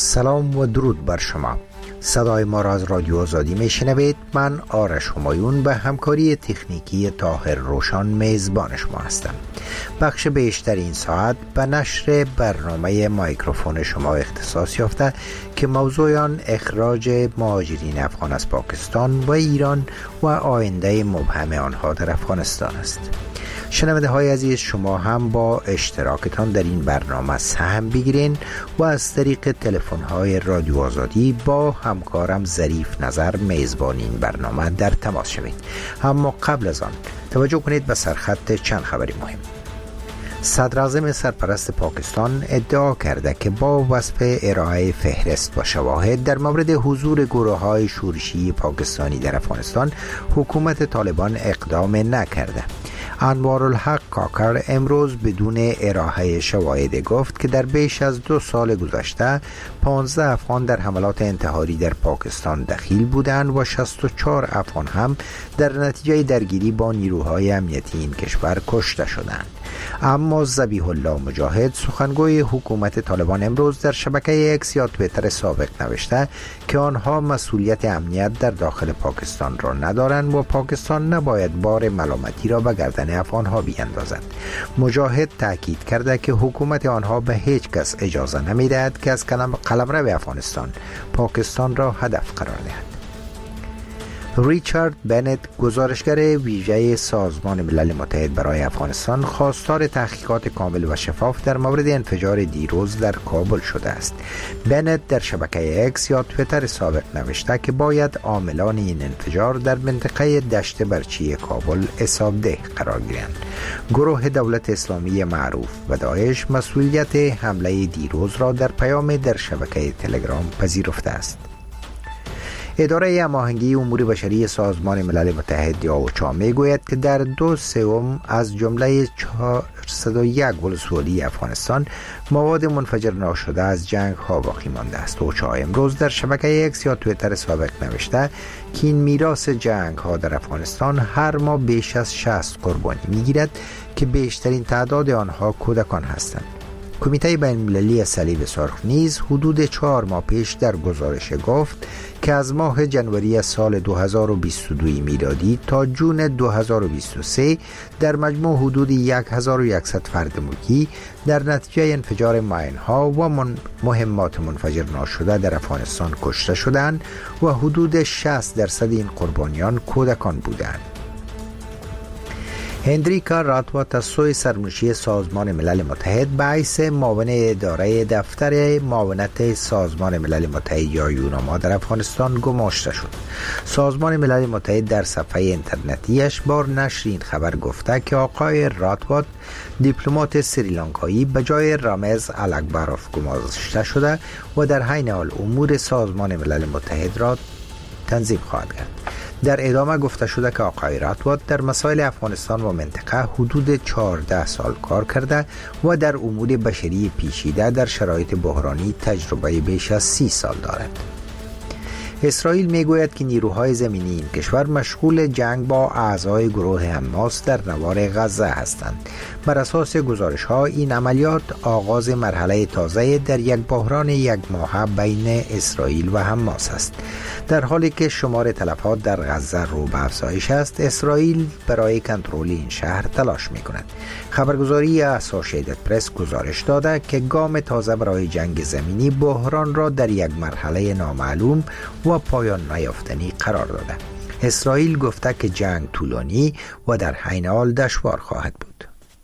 سلام و درود بر شما. صدای ما را از رادیو آزادی میشنوید. من آرش همایون به همکاری تکنیکی طاهر روشان میزبان شما هستم. بخش بیشتر این ساعت به نشر برنامه مایکروفون شما اختصاص یافته که موضوع آن اخراج مهاجرین افغان از پاکستان و ایران و آینده مبهم آنها در افغانستان است. شنونده های عزیز، شما هم با اشتراکتان در این برنامه سهم بگیرین و از طریق تلفن های رادیو آزادی با همکارم ظریف نظر میزبان این برنامه در تماس شوید. اما قبل از آن توجه کنید به سرخط چند خبری مهم. صدراعظم سرپرست پاکستان ادعا کرده که با وصف ارائه فهرست و شواهد در مورد حضور گروه‌های شورشی پاکستانی در افغانستان حکومت طالبان اقدام نکرده. انوارالحق کاکر امروز بدون ارائه شواهد گفت که در بیش از 2 سال گذشته 15 افغان در حملات انتحاری در پاکستان دخیل بودند و 64 افغان هم در نتیجه درگیری با نیروهای امنیتی این کشور کشته شدند. اما ذبیح الله مجاهد سخنگوی حکومت طالبان امروز در شبکه اکس یا توییتر سابق نوشته که آنها مسئولیت امنیت در داخل پاکستان را ندارند و پاکستان نباید بار ملامتی را به گردن افغانها بیندازد. مجاهد تاکید کرده که حکومت آنها به هیچ کس اجازه نمیدهد که از قلمرو افغانستان پاکستان را هدف قرار دهد. ریچارد بنت، گزارشگر ویژه سازمان ملل متحد برای افغانستان، خواستار تحقیقات کامل و شفاف در مورد انفجار دیروز در کابل شده است. بنت در شبکه اکس یا توییتر سابق نوشته که باید عاملان این انفجار در منطقه دشت برچی کابل حسابده قرار گیرند. گروه دولت اسلامی معروف و داعش مسئولیت حمله دیروز را در پیام در شبکه تلگرام پذیرفته است. اداره هماهنگی امور بشری سازمان ملل متحد یا اوچا میگوید که در 2/3 از جمله 401 ولسوالی افغانستان مواد منفجر ناشده از جنگ ها باقی مانده است. اوچا امروز در شبکه اکس یا توییتر سابق نوشته که این میراث جنگ ها در افغانستان هر ماه بیش از 60 قربانی میگیرد که بیشترین تعداد آنها کودکان هستند. کمیته بین‌المللی صلیب سرخ نیز حدود 4 ماه پیش در گزارش گفت که از ماه جنوری سال 2022 میلادی تا جون 2023 در مجموع حدود 1100 فرد ملکی در نتیجه انفجار ماین‌ها و مهمات منفجر ناشده در افغانستان کشته شدند و حدود 60% این قربانیان کودکان بودند. هنریکا راتوات از سوی سرمنشی سازمان ملل متحد به حیث معاون اداره دفتر معاونت سازمان ملل متحد یا یوناما در افغانستان گماشته شد. سازمان ملل متحد در صفحه اینترنتیش بار نشر این خبر گفته که آقای راتوات دیپلمات سریلانکایی به جای رامز الکبروف گماشته شده و در حین حال امور سازمان ملل متحد را تنظیم خواهد کرد. در ادامه گفته شده که آقای راتوات در مسائل افغانستان و منطقه حدود 14 سال کار کرده و در امور بشری پیچیده در شرایط بحرانی تجربه بیش از 30 سال دارد. اسرائیل میگوید که نیروهای زمینی این کشور مشغول جنگ با اعضای گروه حماس در نوار غزه هستند. بر اساس گزارش ها این عملیات آغاز مرحله تازه در یک بحران 1 ماهه بین اسرائیل و حماس است. در حالی که شمار تلفات در غزه رو به افزایش است، اسرائیل برای کنترل این شهر تلاش می کند. خبرگزاری اسوسییتد پرس گزارش داده که گام تازه برای جنگ زمینی بحران را در یک مرحله نامعلوم و پایان نیافتنی قرار داده. اسرائیل گفته که جنگ طولانی و در حین حال دشوار خواهد بود.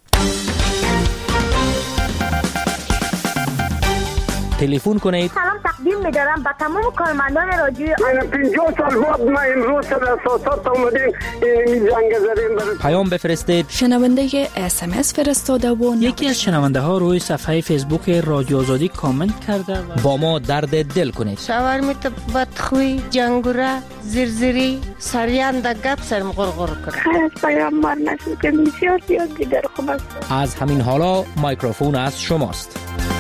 تلفن کنید. سلام تقدیم می‌دارم به تمام کارمندان رادیو. من 50 سال بعد ما امروز در اساسات اومدیم این جنگ زدیم. پیام بفرستید. شنونده SMS فرستاده و یکی از شنونده ها روی صفحه فیسبوک رادیو آزادی کامنت کرده و با ما درد دل کنید. شاورمیت بدخوی جنگوره زرزری سریان دا گپ سرم غرغر کنه. خیلی پیام مار نشد که بسیار دیگر خوب است. از همین حالا مایکروفون از شماست.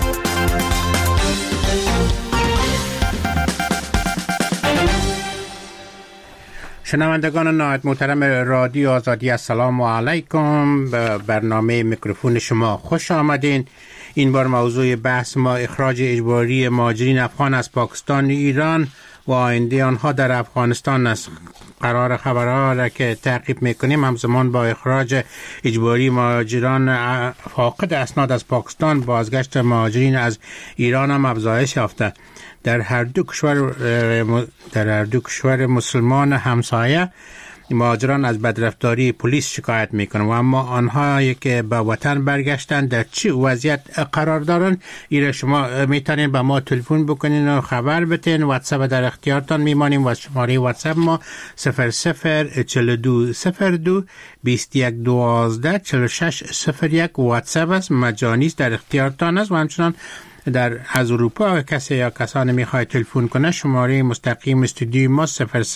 شنوندگان نهایت محترم رادیو آزادی، السلام علیکم. به برنامه میکروفون شما خوش آمدین. این بار موضوع بحث ما اخراج اجباری مهاجرین افغان از پاکستان و ایران و آینده آنها در افغانستان است. قرار خبرها را که تعقیب میکنیم همزمان با اخراج اجباری مهاجران فاقد اسناد از پاکستان، بازگشت مهاجرین از ایران هم افزایش یافته. در هر دو کشور مسلمان همسایه مهاجران از بدرفتاری پلیس شکایت میکنن و اما آنهایی که به وطن برگشتن در چه وضعیت قرار دارن؟ ایره شما میتونین به ما تلفن بکنین و خبر بتین. واتساپ در اختیارتان میمانیم و شماره واتساپ ما 004202 2112 4601 واتساپ است، مجانی است، در اختیارتان است. و همچنان از اروپا کسی یا کسانی میخواد تلفن کنه شماره مستقیم استودیوی ما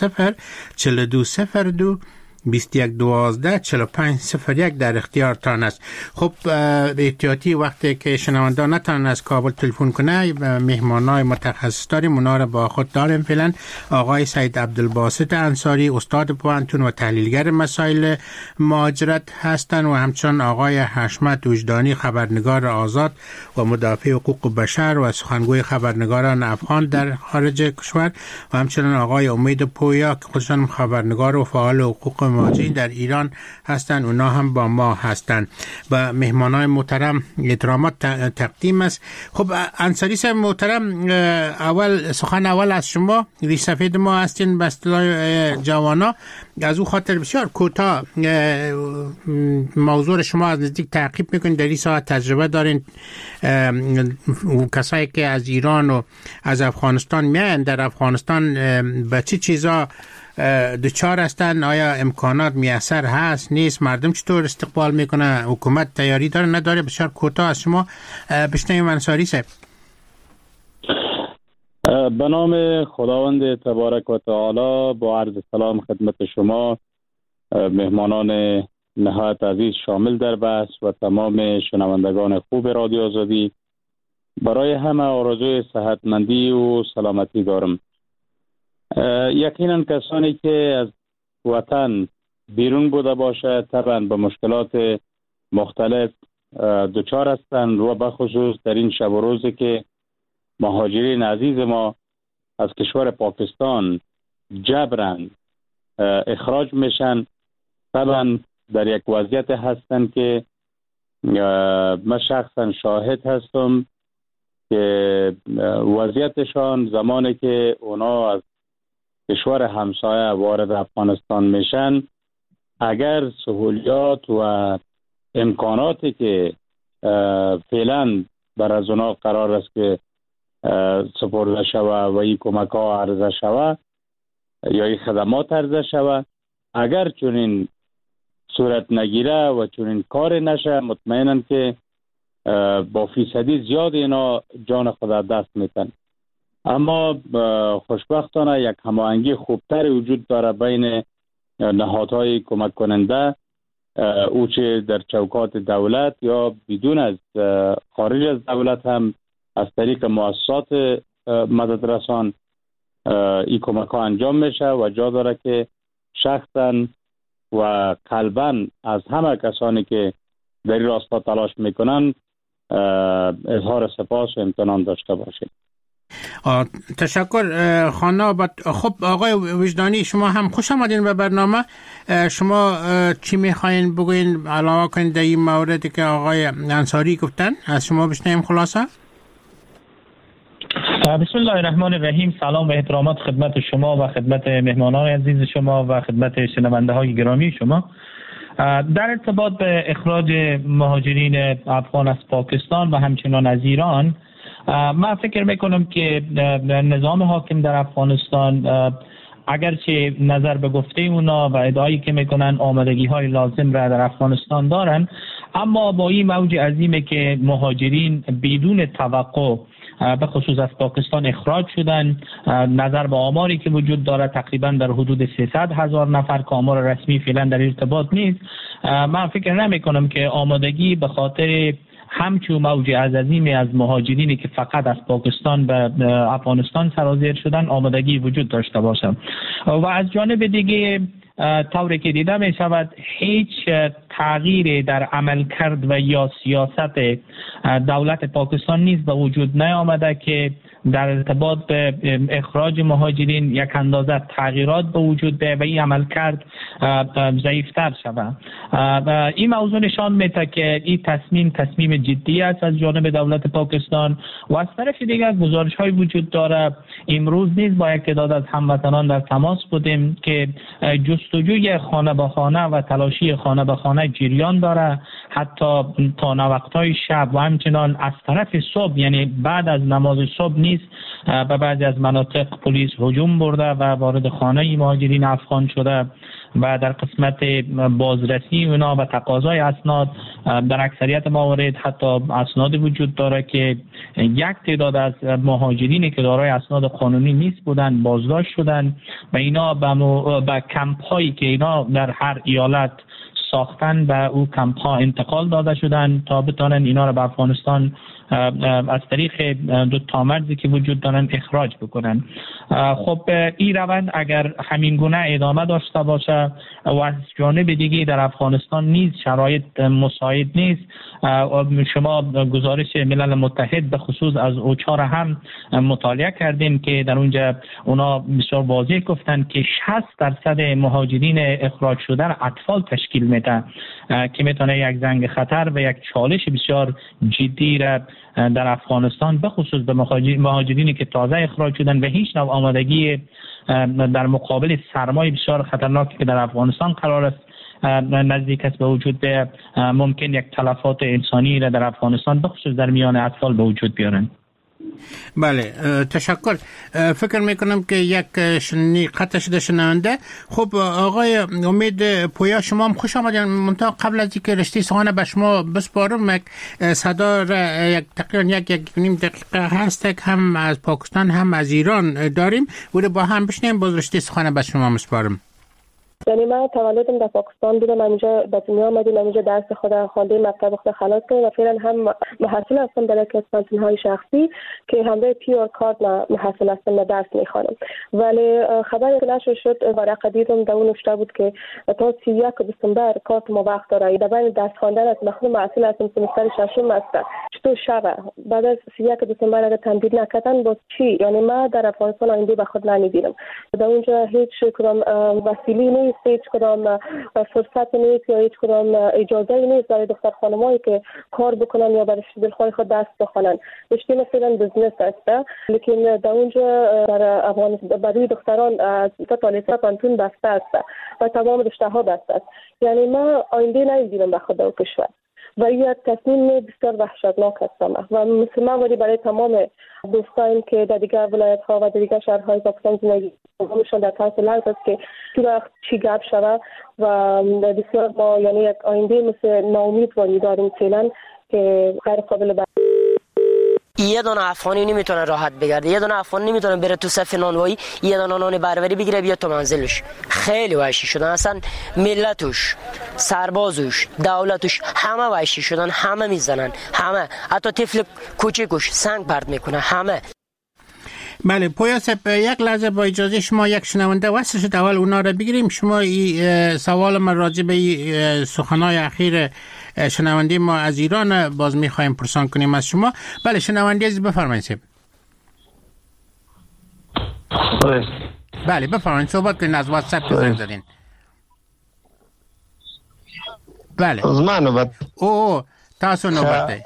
004202 2112 4501 در اختیارتان است. خب احتیاطی وقتی که شنونده نتونن از کابل تلفن کنه مهمانای متخصص داریم، اونا را با خود داریم. فعلا آقای سید عبدالباسط انصاری استاد پوهنتون و تحلیلگر مسائل مهاجرت هستند و همچنین آقای حشمت وجدانی خبرنگار آزاد و مدافع حقوق بشر و سخنگوی خبرنگاران افغان در خارج کشور و همچنین آقای امید پویا که خودشان خبرنگار و فعال حقوق مهاجرین در ایران هستند، اونا هم با ما هستند. با مهمانای محترم احترامات تقدیم است. خب انصاری صاحب محترم، سخن اول از شما، ریش سفید ما هستین به اصطلاح جوانا. از او خاطر بسیار کوتاه موضوع شما از نزدیک تعقیب میکنین، در این ساعت تجربه دارین، کسایی که از ایران و از افغانستان میان در افغانستان به چه چیزا دچار هستن؟ آیا امکانات میسر هست نیست؟ مردم چطور استقبال میکنه؟ حکومت تیاری داره نداره؟ بسیار کوتاه از شما بشنویم انصاری صاحب. به نام خداوند تبارک و تعالی با عرض سلام خدمت شما مهمانان نهایت عزیز شامل در بحث و تمام شنوندگان خوب رادیو آزادی، برای همه آرزوی صحتمندی و سلامتی دارم. یقینا کسانی که از وطن بیرون بوده باشه طبعا به مشکلات مختلف دچار هستند و به خصوص در این شب و روزی که مهاجرین عزیز ما از کشور پاکستان جبران اخراج میشن، طبعا در یک وضعیت هستند که من شخصا شاهد هستم که وضعیتشان زمانی که اونا از کشور همسایه وارد افغانستان میشن، اگر سهولیات و امکاناتی که فعلا بر از اونا قرار است که سپرده شوه و این کمک ها عرضه شوه یا این خدمات عرضه شوه، اگر چنین صورت نگیره و چنین کار نشه، مطمئنم که با فیصدی زیاد اینا جان خود دست میتن. اما خوشبختانه یک هماهنگی خوبتر وجود داره بین نهادهای کمک کننده، او چه در چوکات دولت یا بدون از خارج از دولت هم از طریق مؤسسات مددرسان این کمک ها انجام میشه و جا داره که شخصا و قلبا از همه کسانی که در این راستا تلاش میکنن اظهار سپاس و امتنان داشته باشید. تشکر خانم. خب آقای وجدانی، شما هم خوش آمدین به برنامه. شما چی میخواین بگوین علاوه کنید در این موردی که آقای انصاری گفتن؟ از شما بشنویم خلاصه. بسم الله الرحمن الرحیم. سلام و احترامات خدمت شما و خدمت مهمانان عزیز شما و خدمت شنونده های گرامی شما. در ارتباط به اخراج مهاجرین افغان از پاکستان و همچنان از ایران، من فکر میکنم که نظام حاکم در افغانستان اگرچه نظر به گفته اونا و ادعایی که میکنن آمادگی های لازم را در افغانستان دارن، اما با این موج عظیمه که مهاجرین بدون توقع به خصوص از پاکستان اخراج شدن، نظر به آماری که وجود داره تقریبا در حدود 300,000 نفر که آمار رسمی فعلا در ارتباط نیست، من فکر نمی کنم که آمادگی به خاطر همچون موج عظیمی از مهاجرینی که فقط از پاکستان به افغانستان سرازیر شدن آمادگی وجود داشته باشه. و از جانب دیگه طوری که دیده می شود هیچ تغییری در عملکرد و یا سیاست دولت پاکستان نیز به وجود نیامده که در ارتباط به اخراج مهاجرین یک اندازه تغییرات به وجود بیاید و این عملکرد ضعیفتر شود. این موضوع نشان میده که این تصمیم جدی است از جانب دولت پاکستان و از طرف دیگر گزارش های وجود داره. امروز نیز با یک تعداد از هموطنان در تماس بودیم که جستجوی خانه به خانه و تلاشی خانه به خانه جریان داره، حتی تا وقت‌های شب و همچنان از طرف صبح، یعنی بعد از نماز صبح نیز به بعضی از مناطق پلیس هجوم برده و وارد خانه مهاجرین افغان شده و در قسمت بازرسی اونا و تقاضای اسناد در اکثریت موارد حتی اسناد وجود داره که یک تعداد از مهاجرینی که دارای اسناد قانونی نیست بودن بازداشت شدن و اینا به کمپ هایی که اینا در هر ایالت ساختن به او کمپ ها انتقال داده شدن تا بتونن اینا را به افغانستان از طریق دو تا مرزی که وجود دارن اخراج بکنن. خب این روند اگر همین گونه ادامه داشته باشه و از جانب دیگه در افغانستان نیز شرایط مساعد نیست، شما گزارش ملل متحد به خصوص از اوچا را هم مطالعه کردیم که در اونجا اونا بسیار واضح گفتن که 60% مهاجرین اخراج شده اطفال تشکیل میده که میتونه یک زنگ خطر و یک چالش بسیار جدی را در افغانستان به خصوص به مهاجرینی که تازه اخراج شدن و هیچ نوع آمادگی در مقابل سرمایه بسیار خطرناکی که در افغانستان قرار است نزدیک است به وجود به ممکن یک تلفات انسانی را در افغانستان به خصوص در میان اطفال به وجود بیارن. بله تشکر. فکر میکنم که یک قطع شده شنونده. خب آقای امید پویا شما هم خوش آمدین. منتها قبل از اینکه رشته سخن به شما بسپارم یک صدا یک تقریبا یک نیم دقیقه هست که هم از پاکستان هم از ایران داریم و با هم بشنیم باز رشته سخن به شما مسپارم. یعنی من تولدم در پاکستان بودم، اینجا به دنیا آمدیم، اینجا درس خود خوانده، مکتب خود خلاص کردم و فعلا هم محصل هستم در یک از کانتین‌های شخصی که همراه پیور کارت محصل هستم و درس میخوانم. ولی خبری که نشر شد ورقه دیدم در اون نوشته بود که تا 31 دسامبر کارت ما وقت داره. در بین درس خواندن است، مخصوص محصل هستم سمستر ششم است. چطور شبه بعد از 31 دسامبر اگر تمدید نکردن باز چی؟ یعنی ما در افغانستان آینده به خود نمیبینم. در اونجا هیچ کدام وسیله نیست، هیچ کدام فرصت نیست یا هیچ کدام اجازه نیست برای دختر خانمایی که کار بکنن یا برای دلخواه خود درس بخونن. رشته مثلا بزنس است، لیکن در اونجا در افغانستان برای دختران از تا لیسانس پانتون بسته است و تمام رشته ها بسته است. یعنی ما آینده نمیبینم به خود و کشور و این تصمیم بسیار وحشتناک است و مسلمان ولی برای تمام دوستان که در دیگر ولایت ها و در دیگر شهرهای پاکستان زندگی می‌کنند در تاثیر لحظه است که تو وقت چی گپ شود و بسیار ما یعنی یک آینده مثل ناامیدواری داریم فعلا که غیر قابل یه دونه افغانی نمیتونه راحت بگرده، یه دونه افغان نمیتونه بره تو صف نانوایی یه دونه نان بربری بگیره بیاد تو منزلش. خیلی وحشی شدن، اصلا ملتش، سربازش، دولتش همه وحشی شدن، همه میزنن، همه حتی طفل کوچیکش سنگ پرت میکنه همه. بله پویا صاحب یک لحظه با اجازه شما یک شنونده وصل شد، اول اونا رو بگیریم. شما سوال من راجع به سخنهای اخیر شنونده ما از ایران باز میخوایم پرسان کنیم از شما. بله شنونده عزیز بفرمایید صاحب. بله بفرمایید صحبت کنید، از واتساپ زنگ زدین. بله از من نوبت. تاسو نوبت.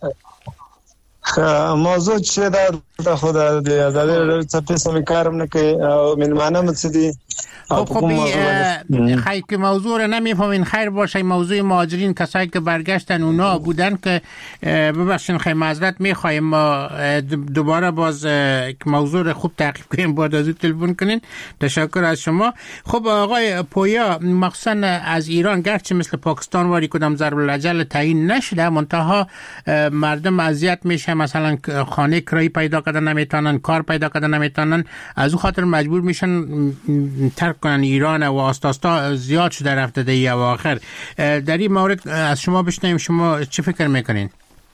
موضوع چه در خدا در تپیسم کارم نکه من منم چدی. خب خیلی که موضوع رو نمیفهمین خیر باشه. موضوع مهاجرین کسایی که برگشتن اونا بودن که ببخشین خیلی معذرت میخوایم ما دوباره باز موضوع رو خوب تعقیب کنیم بعد از تلفن کنین. تشکر از شما. خب آقای پویا مخصوصا از ایران گرچه مثل پاکستان واری کدام ضرب الاجل تعیین نشده منتها مردم اذیت میشه، مثلا خانه کرایی پیدا کردن نمیتونن، کار پیدا کردن نمیتونن، از اون خاطر مجبور میشن ترک کنن ایران و آستا زیاد شده رفته در اواخر. در این مورد از شما بشنویم شما چه فکر میکنین؟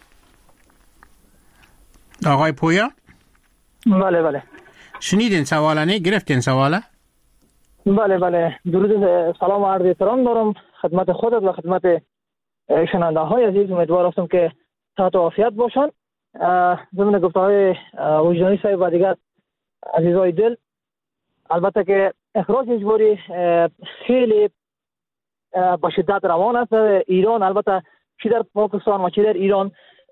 آقای پویا؟ بله شنیدین سواله؟ نه گرفتین سواله؟ بله درود سلام و عرض احترام دارم خدمت خودت و خدمت شنونده های عزیز. امیدوار هستم که صحت و عافیت باشن. ضمن گفته‌های وجدانی صاحب و دیگر عزیزای دل، البته که اخراج اجباری خیلی با شدت روان است در ایران، البته چی در پاکستان و چی در ایران.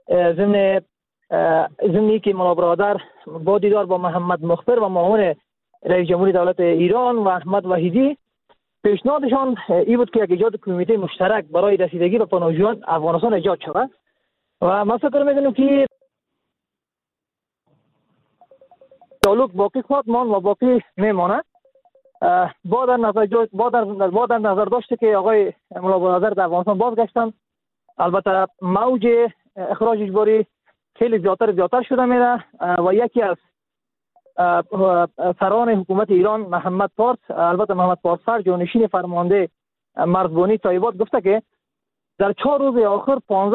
ضمنی که مولا برادر با دیدار با محمد مخبر و معاون رئیس جمهوری دولت ایران و احمد وحیدی، پیشنهادشان این بود که یک ایجاد کمیته مشترک برای رسیدگی به پناهجویان افغانستان ایجاد شود و ما فکر می‌کنیم که تعلق باقی خواهد ماند و باقی میماند. با در نظر داشته که آقای مولا برادر در افغانستان بازگشتن، البته موج اخراج اجباری خیلی زیادتر شده میره و یکی از سران حکومت ایران محمد پارس، البته محمد پارس جانشین فرمانده مرزبانی طیبات، گفته که در 4 روز آخر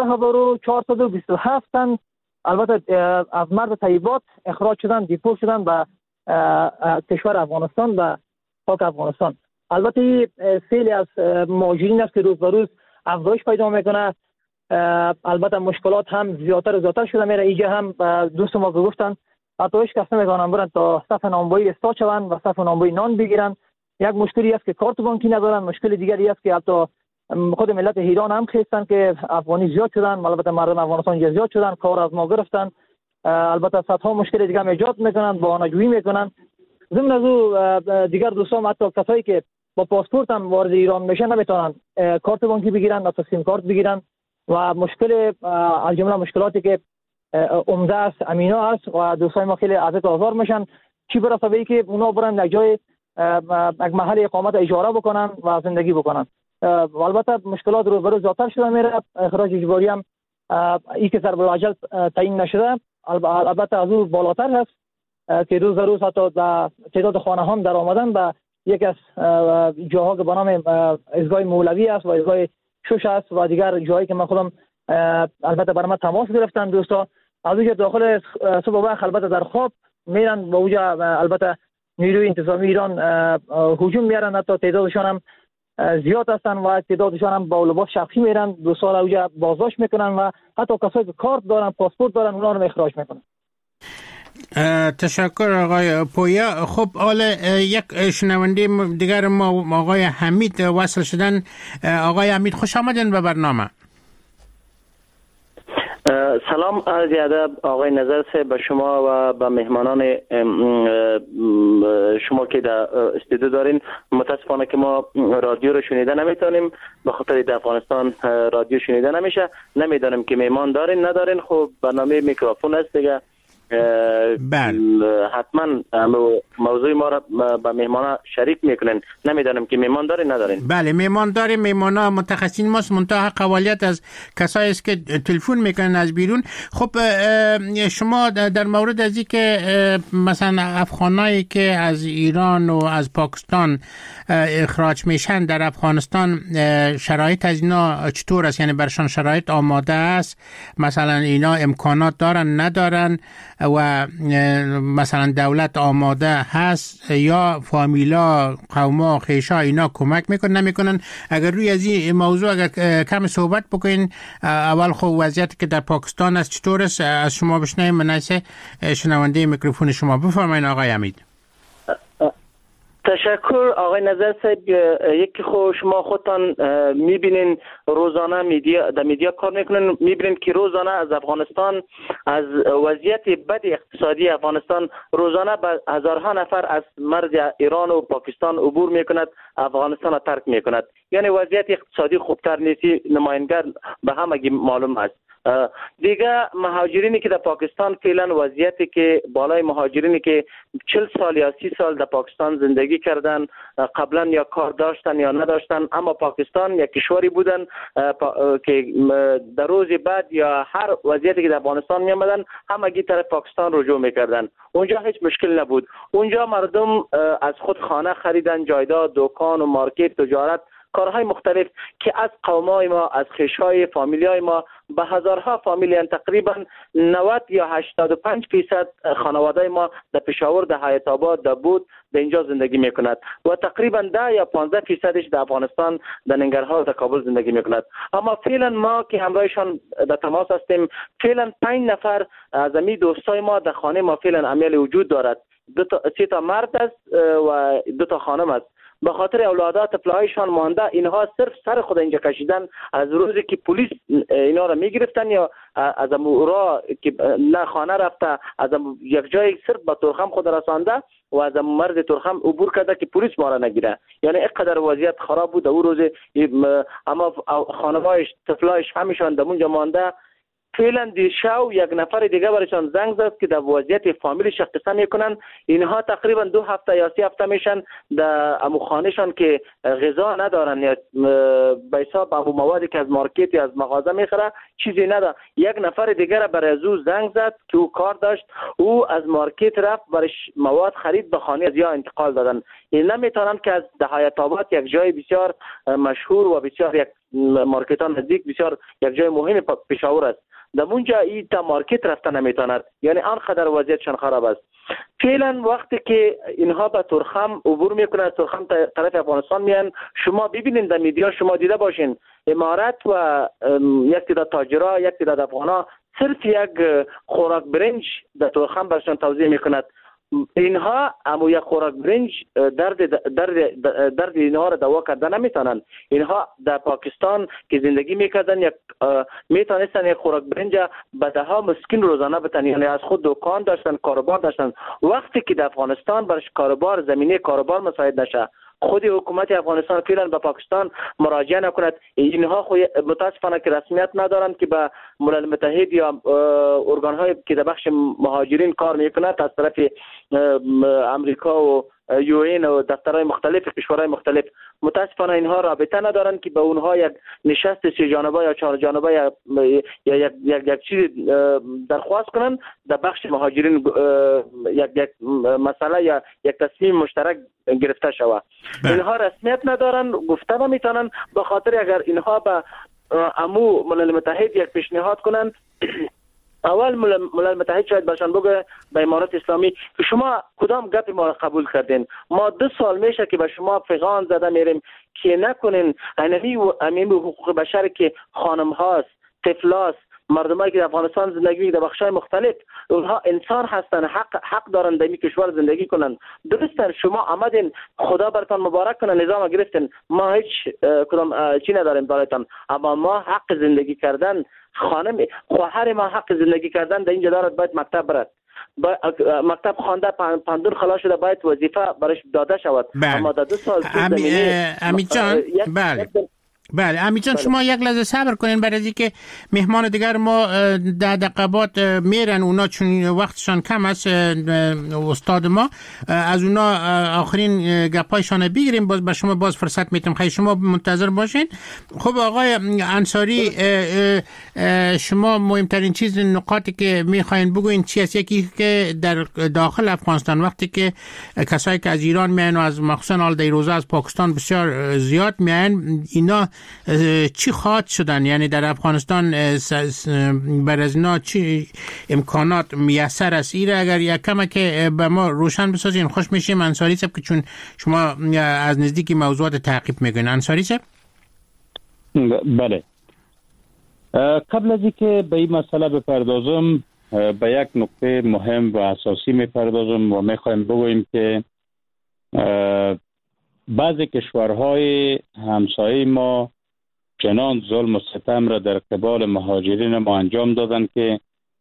15427 تن البته از مرز طیبات اخراج شدن، دیپورت شدن به کشور افغانستان و پاک افغانستان. البته خیلی از مهاجرین است که روز به روز افزایش پیدا میکنه. البته مشکلات هم زیادتر شده میره. اینجا هم دوست ما گفتن حتی هیچ کس نمیتونن برن تا صف نانوایی استاد شوند و صف نانوایی نان بگیرن. یک مشکلی است که کارت بانکی ندارن. مشکل دیگری است که حتی خود ملت ایران هم خستن که افغانی زیاد شدن، البته مردم افغانستان زیاد شدن، کار از ما گرفتن. البته صدها مشکل دیگه هم ایجاد میکنن، بهانه‌جویی میکنن. ضمن از او دیگر دوستان حتی کسایی که با پاسپورت هم وارد ایران میشن نمیتونن کارت بانکی بگیرن و سیم کارت بگیرن و مشکل از جمله مشکلاتی که عمده است امینا است و دوستای ما خیلی اذیت و آزار میشن. چی برسه به که اونا برن یک جای یک محل اقامت اجاره بکنن و زندگی بکنن. البته مشکلات رو برای زیادتر شده میره. اخراج اجباری هم این که ضرب الاجل تعیین نشده، البته از او بالاتر هست که روز به روز حتی تعداد خانه هم در آمدن به یک از جاها که به نام ایستگاه مولوی است و ایستگاه شوش است و دیگر جایی که من خودم البته برای من تماس گرفتن دوستا از اونجا داخل صبح وقت البته در خواب میرن با اونجا البته نیروی انتظامی ایران هجوم میارن، حتی تعدادشان هم زیاد هستن و تعدادشان هم با لباس شخصی میرن، دوستا اونجا بازداشت میکنن و حتی کسایی که کارت دارن پاسپورت دارن اونا رو اخراج میکنن. تشکر آقای پویا. خب حالا یک شنونده دیگر ما آقای حمید وصل شدن. آقای حمید خوش آمدین به برنامه. سلام، عرض ادب آقای نظر صاحب به شما و به مهمانان شما که در استودیو دارین. متاسفانه که ما رادیو رو شنیده نمیتونیم به خاطر در افغانستان رادیو شنیده نمیشه. نمیدونم که مهمان دارین ندارین. خب برنامه میکروفون است دیگه. حتما موضوع ما را با مهمان شریک میکنن. نمیدانم که میهمان دارین ندارین. بله میهمان داریم. میهمانا متخصصین ماست، منتها قوالیت از کسایی است که تلفن میکنن از بیرون. خب شما در مورد از این که مثلا افغانایی که از ایران و از پاکستان اخراج میشن در افغانستان، شرایط از اینا چطور است؟ یعنی برشان شرایط آماده است؟ مثلا اینا امکانات دارن ندارن و مثلا دولت آماده هست یا فامیلا قوما خیشا اینا کمک میکنن نمیکنن؟ اگر روی از این موضوع اگر کم صحبت بکنین. اول خب وضعیتی که در پاکستان است چطور است از شما بشنویم. مناسه شنونده میکروفون شما بفرمایید آقای حمید. تشکر آقای نظر صاحب. یکی خود شما خودتان میبینین روزانه در میدیا کار میکنین، میبینین که روزانه از افغانستان، از وضعیت بد اقتصادی افغانستان، روزانه به هزارها نفر از مرز ایران و پاکستان عبور میکند، افغانستان را ترک میکند. یعنی وضعیت اقتصادی خوبتر نیستی نماینگر به همگی معلوم است. دیگه مهاجرینی که در پاکستان فعلا وضعیتی که بالای مهاجرینی که 40 سال یا 30 سال در پاکستان زندگی کردن، قبلا یا کار داشتن یا نداشتن، اما پاکستان یک کشوری بودن که در روز بعد یا هر وضعیتی که در افغانستان می آمدن همگی طرف پاکستان رجوع میکردن. اونجا هیچ مشکل نبود. اونجا مردم از خود خانه خریدن، جایداد، دکان و مارکت، تجارت، کارهای مختلف که از قومای ما، از خیشهای فامیلیای ما به هزارها فامیل، یعنی تقریبا 90 یا 85% خانواده ما در پشاور، در حیات آباد، در بود در اینجا زندگی میکند و تقریبا 10 یا 15% در افغانستان، در ننگرهار، در کابل زندگی میکند. اما فعلا ما که همراهشان در تماس هستیم، فعلا 5 نفر از امی دوستای ما در خانه ما فعلا عمل وجود دارد. 3 تا مرد است و 2 تا خانم است. به خاطر اولادات طفلایشان مانده، اینها صرف سر خود اینجا کشیدن از روزی که پلیس اینا را میگرفتن یا از را که نه خانه رفته، از یک جای صرف به تورخم خود رسانده و از مرد تورخم عبور کرده که پلیس ما را نگیره. یعنی اینقدر وضعیت خراب بود او روز. اما خانمایش، طفلایش همیشان در اونجا مانده. فعلا دیشب یک نفر دیگه برایشان زنگ زد که در وضعیت فامیلش قصه میکنن. اینها تقریبا 2 هفته یا 3 هفته میشن در امو خانهشان که غذا ندارن یا به حساب امو موادی که از مارکت یا از مغازه میخره چیزی نداره. یک نفر دیگه را برای او زنگ زد که او کار داشت، او از مارکت رفت برش مواد خرید، به خانه از یا انتقال دادن. این نمیتونن که از حیات آباد یک جای بسیار مشهور و بسیار یک مارکتان نزدیک بسیار یک جای مهم پشاور است، در اونجا این تا مارکت رفتن نمیتوند. یعنی آنقدر وضعیتشان خراب است. فعلا وقتی که اینها به تورخم عبور میکنند، تورخم طرف افغانستان میان، شما ببینید در میدیا، شما دیده باشین امارات و یک تعداد تاجرها، یک تعداد افغانا صرف یک خوراک برنج در تورخم برشان توزیع میکند. اینها اما یک خوراک برنج درد اینها را دوا کردن نمیتونن. اینها در پاکستان که زندگی میکردن یک میتونستن یک خوراک برنج به ده ها مسکین روزانه بتن، یعنی از خود دکان داشتن، کاروبار داشتن. وقتی که در افغانستان برش کاروبار، زمینه کاروبار مساعد نشه، خود حکومت افغانستان فعلا به پاکستان مراجعه نکند. اینها خود متاسفانه که رسمیت ندارند که به ملل متحد یا ارگان‌های که در بخش مهاجرین کار میکنند از طرف امریکا و UN و دفترهای مختلف کشورهای مختلف، متاسفانه اینها رابطه ندارند که به اونها یک نشست 3 جانبه یا 4 جانبه یا یک چیز درخواست کنند در بخش مهاجرین، یک مسئله یا یک تصمیم مشترک گرفته شود. اینها رسمیت ندارن، گفته نمیتونن. به خاطر اگر اینها به امو ملل متحد یک پیشنهاد کنند، اول ملل متحد شاید برشان بگه به امارات اسلامی که شما کدام گپ ما را قبول کردین؟ ما 2 سال میشه که به شما پیغام زده میریم که نکنین امین حقوق بشر که خانم هاست، طفلاست، مردمایی که در افغانستان زندگی در بخش‌های مختلف، اونها انسان هستن، حق دارن در این کشور زندگی کنن. درسته شما آمدین، خدا براتون مبارک کنه، نظام گرفتین، ما هیچ کدام چی نداریم براتون، اما ما حق زندگی کردن، خواهر ما حق زندگی کردن در اینجا دارد، باید مکتب برد، مکتب خوانده، پندون خلاص شده، باید وظیفه برش داده شود. اما در 2 سال امید جان، بله امید جان، شما یک لحظه صبر کنین برای اینکه مهمان دیگر ما در دقیقات میرن، اونا چون وقتشان کم است، استاد ما از اونا آخرین گپایشان بگیریم، باز به شما باز فرصت میتیم. خیلی شما منتظر باشین. خب آقای انصاری، شما مهمترین چیز، نقاطی که میخواین بگوین چی است؟ یکی که در داخل افغانستان وقتی که کسایی که از ایران میان و از مخصوصا حال در روزه از پاکستان بسیار زیاد میان، اینا چی خواهد شدن؟ یعنی در افغانستان بر از اینا چی امکانات میسر است؟ ایره اگر یک کم که به ما روشن بسازین خوش میشیم. انصاری صاحب، که چون شما از نزدیکی موضوعات تعقیب میکنین. انصاری صاحب. بله، قبل از اینکه به این مسئله بپردازم، به یک نکته مهم و اساسی میپردازم و میخوایم بگوییم که بعضی کشورهای همسایه ما چنان ظلم و ستم را در قبال مهاجرین ما انجام دادن که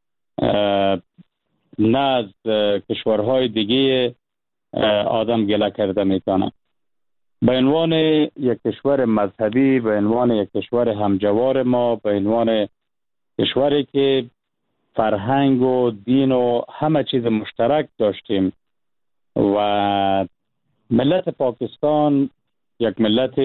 نه از کشورهای دیگه آدم گله کرده میتونه. به عنوان یک کشور مذهبی، به عنوان یک کشور همجوار ما، به عنوان کشوری که فرهنگ و دین و همه چیز مشترک داشتیم و ملت پاکستان یک ملت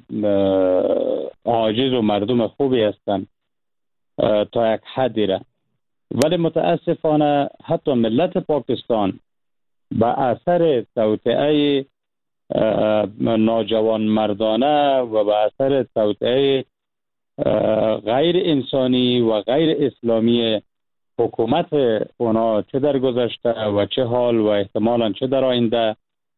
عاجز و مردم خوبی هستند تا یک حدی را، ولی متاسفانه حتی ملت پاکستان به اثر توطئه ناجوان مردانه و به اثر توطئه غیر انسانی و غیر اسلامی حکومت اونا چه در گذشته و چه حال و احتمالاً چه در آینده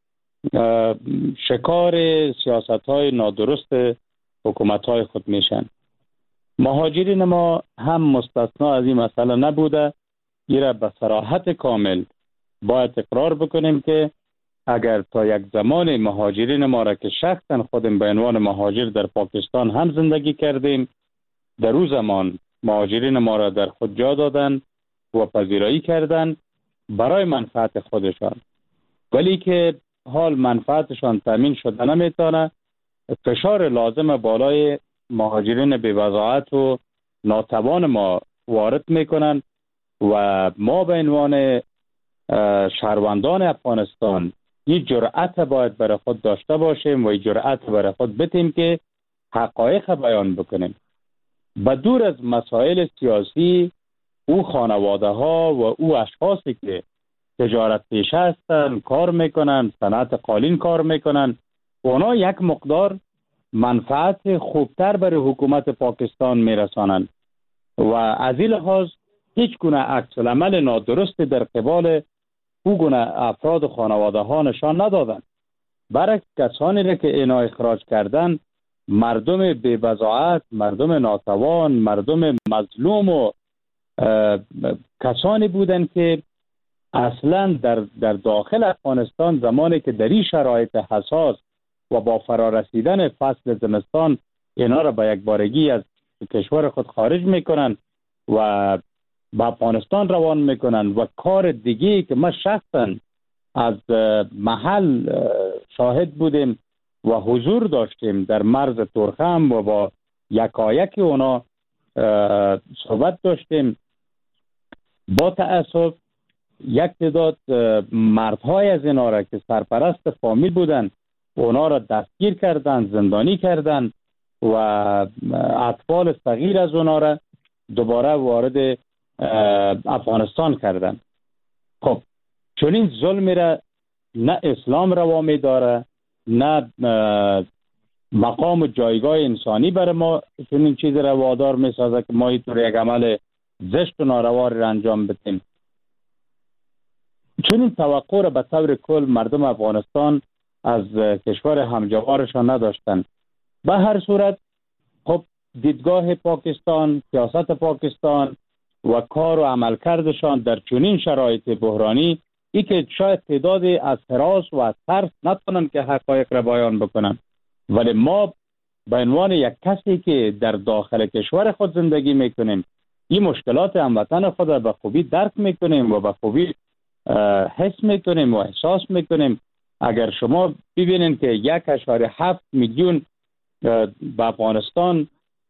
شکار سیاست‌های نادرست حکومت‌های خود میشن. مهاجرین ما هم مستثنا از این مسئله نبوده. ایره به صراحت کامل باید اقرار بکنیم که اگر تا یک زمان مهاجرین ما را که شخصا خودم به عنوان مهاجر در پاکستان هم زندگی کردیم، در اون زمان مهاجرین ما را در خود جا دادن و پذیرایی کردن برای منفعت خودشان، ولی که حال منفعتشان تامین شده نمیتونه، فشار لازم بالای مهاجرین بی‌وضاحت و ناتوان ما وارد میکنن و ما به عنوان شهروندان افغانستان این جرأت باید برای خود داشته باشیم و این جرأت برای خود بتیم که حقایق بیان بکنیم. بدور از مسائل سیاسی، او خانواده ها و او اشخاصی که تجارت پیشه هستن، کار میکنن، صنعت قالین کار میکنن، اونا یک مقدار منفعت خوبتر برای حکومت پاکستان میرسانند و از این لحاظ هیچ گونه عکس العمل نادرست در قبال او گونه افراد و خانواده ها نشان ندادند. برعکس کسانی را که اینا اخراج کردن مردم بی‌وضاحت، مردم ناتوان، مردم مظلوم و کسانی بودند که اصلا در داخل افغانستان زمانی که در این شرایط حساس و با فرارسیدن فصل زمستان اینا را به یک بارگی از کشور خود خارج میکنن و به افغانستان روان میکنن و کار دیگه که ما شخصا از محل شاهد بودیم و حضور داشتیم در مرز تورخم و با یکایک اونا صحبت داشتیم، با تأسف یک تعداد مردهای از اینا را که سرپرست فامیل بودن اونا را دستگیر کردن، زندانی کردن و اطفال صغیر از اونا را دوباره وارد افغانستان کردن. خب چون این ظلمی را نه اسلام روا می داره، نه مقام و جایگاه انسانی برای ما چون این چیز را وادار می سازه که ما اینطور یک عمل زشت و ناروا را انجام بدیم. چون این توقع را به طور کل مردم افغانستان از کشور همجوارشان نداشتن. به هر صورت خب دیدگاه پاکستان، سیاست پاکستان و کار و عملکردشان در چنین شرایط بحرانی ای که شاید تعدادی از هراس و از ترس نتونن که حقایق را بیان بکنن، ولی ما به عنوان یک کسی که در داخل کشور خود زندگی میکنیم این مشکلات هموطن خود را به خوبی درک میکنیم و به خوبی حس میکنیم و احساس میکنیم. اگر شما ببینید که 1.7 میلیون به افغانستان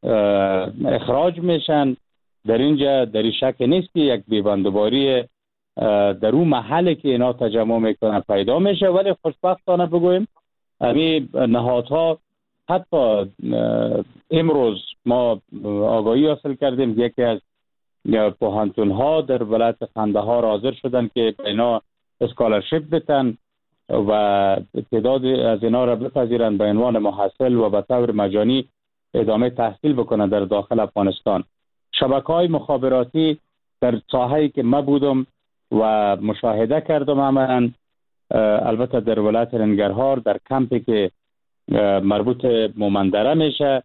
اخراج میشن، در اینجا در این شک نیست که یک بیبندوباری در اون محله که اینا تجمع میکنن پیدا میشه، ولی خوشبختانه بگویم همین نهادها حتی امروز ما آگاهی حاصل کردیم یکی از پوهنتون ها در ولایت قندهار حاضر شدن که اینا اسکالرشیپ بتن و تعداد از اینا را بپذیرن به عنوان محصل و به طور مجانی ادامه تحصیل بکنن در داخل افغانستان. شبکه‌های مخابراتی در ساحه‌ای که ما بودم و مشاهده کردم عملاً، البته در ولایت ننگرهار در کمپی که مربوط مومندره میشه،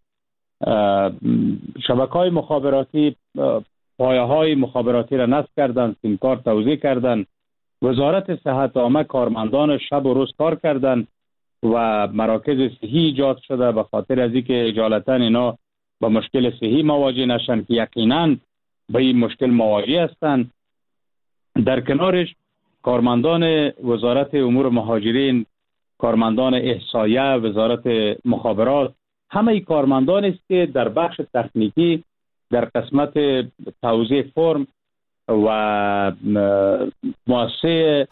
شبکه‌های مخابراتی پایه‌های مخابراتی را نصب کردن، سیمکار توزیع کردن، وزارت صحت عامه کارمندان شب و روز کار کردن و مراکز صحی ایجاد شده به خاطر از اینکه اجالتا اینا با مشکل صحی مواجه نشن که یقینا به این مشکل مواجه هستند. در کنارش کارمندان وزارت امور مهاجرین، کارمندان احصایه، وزارت مخابرات، همه کارمندان است که در بخش تکنیکی در قسمت توزیع فرم و مؤسسه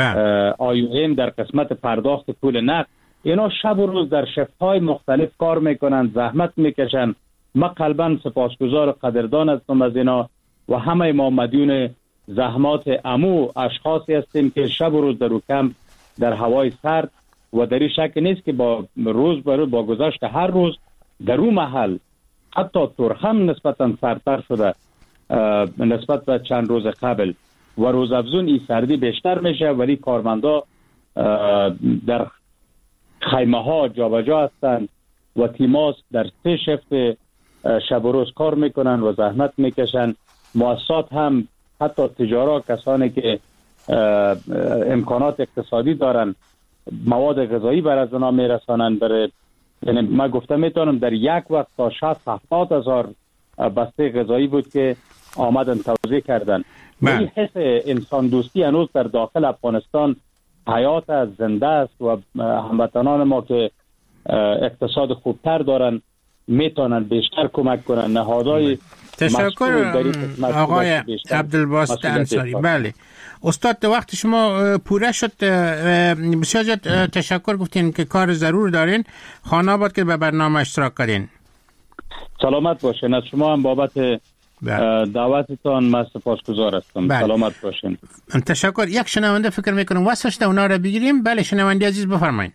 IOM در قسمت پرداخت پول نقد، اینا شب و روز در شفت‌های مختلف کار میکنن، زحمت میکشن. ما قلباً سپاسگزار و قدردان هستم از اینا و همه ما مدیون زحمات امو اشخاصی هستیم که شب و روز در کمپ در هوای سرد و در این شک نیست که با روز به روز با گذشت هر روز در اون محل حتی تورخم نسبتا سردتر شده نسبت به چند روز قبل و روزافزون این سردی بیشتر میشه، ولی کارمندا در خیمه ها جابجا هستند و تیماس در 3 شفت شب و روز کار میکنن و زحمت میکشن. مؤسسات هم حتی تجارا، کسانی که امکانات اقتصادی دارن، مواد غذایی بر از اونا میرسانن. یعنی من گفتم میتونم در یک وقت تا 60-70 هزار بسته غذایی بود که آمدن توزیع کردن. این حس انسان دوستی هنوز در داخل افغانستان حیات از زنده است و هموطنان ما که اقتصاد خوبتر دارن میتونن بیشتر کمک کنن. نهادهای تشکر آقای عبدالباسط انصاری. بله استاد، وقت شما پوره شد. بسیار زیاد تشکر، گفتین که کار ضرور دارین. خانه آباد که به برنامه اشتراک کردین. سلامت باشین. از شما هم بابت دعوتتان من سپاسگزار هستم. سلامت باشین. تشکر. یک شنونده فکر میکنم واسه اونا رو بگیریم. بله شنونده عزیز بفرمایید.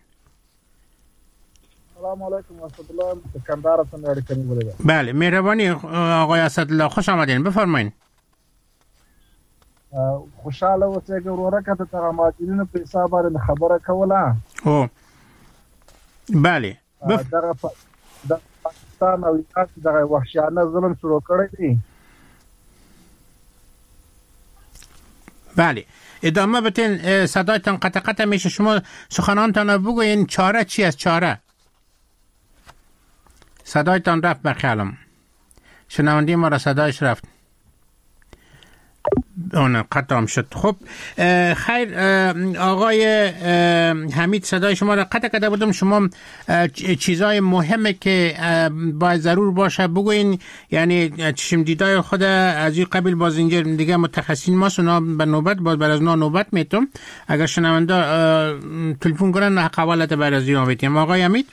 سلام علیکم و رحمت الله. سکندر هستم از کنی. بله مهربانی آقای اسدالله، خوش آمدین، بفرمایید. خوشاله اوسئ که ورکه ته مهاجرینو په حساب باندې خبره کوله. او بله دغه پاکستان او ایران دغه وحشیانه ظلم شروع کړی دی. بله ادامه بتین. صدایتان قطع میشه. شما سخنانتان بگوین. چاره چی است؟ چاره صدایتان رفت بخیالم. شنوندی ما را صدایش رفت. اون قطعم شد. خب خیر آقای حمید، صدای شما را قطع کرده بودم. شما چیزای مهمه که باید ضرور باشه بگوین. یعنی چشم دیدای خود از این قبیل باز اینجا دیگه متخصصین ما اونا به نوبت باز بر از نوبت میتونم. اگر شنونده تلفن کنن حوالت بر از این بیتیم. آقای حمید.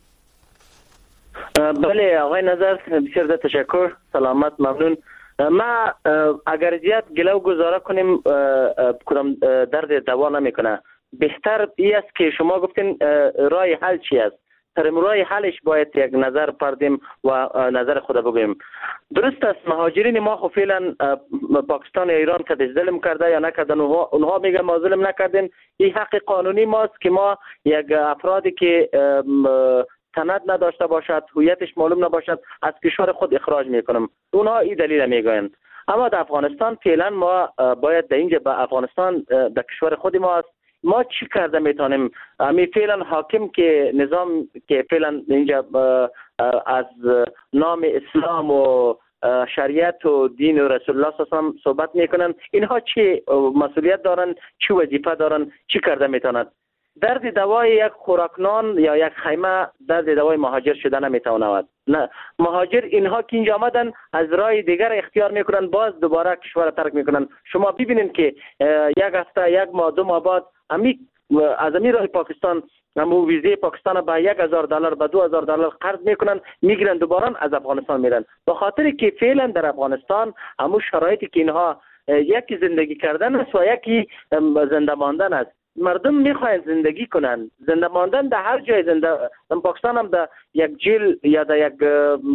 بله آقای نظر، بسیار زیاد تشکر. سلامت، ممنون. ما اگر زیاد گله و گزاره کنیم کدام درد دوا نمیکنه. بهتر ای است که شما گفتین راه حل چی است. سر راه حلش باید یک نظر پردیم و نظر خود بگویم. درست است مهاجرین ما خو فعلا پاکستان یا ایران که ظلم کرده یا نکردن، اونها میگن ما ظلم نکردیم. این حق قانونی ماست که ما یک افرادی که سند نداشته باشد، هویتش معلوم نباشد، از کشور خود اخراج میکنم. اونها این دلیل میگویند. اما در افغانستان فعلا ما باید در اینجا به افغانستان در کشور خود ما است. ما چی کرده میتونیم؟ امی فعلا حاکم که نظام که فعلا اینجا از نام اسلام و شریعت و دین و رسول الله صلی الله علیه و صحبت میکنن، اینها چی مسئولیت دارن، چی وظیفه دارن، چی کرده میتونند؟ درد دوای یک خوراکنان یا یک خیمه درد دوای مهاجر شده نمیتواند. نه، مهاجر اینها که اینجا آمدن از راه دیگر اختیار میکنن، باز دوباره کشور ترک میکنن. شما ببینید که یک هفته، یک ماه، 2 ماه بعد از امی راه پاکستان همو ویزه پاکستان با $1,000 به $2,000 قرض میکنن، میگیرن دوباره از افغانستان میرن. به خاطر که فعلا در افغانستان همو شرایطی که اینها یکی زندگی کردن است و یکی زنده ماندن است. مردم میخواین زندگی کنن. زنده ماندن در هر جای در پاکستان هم در یک جیل یا در یک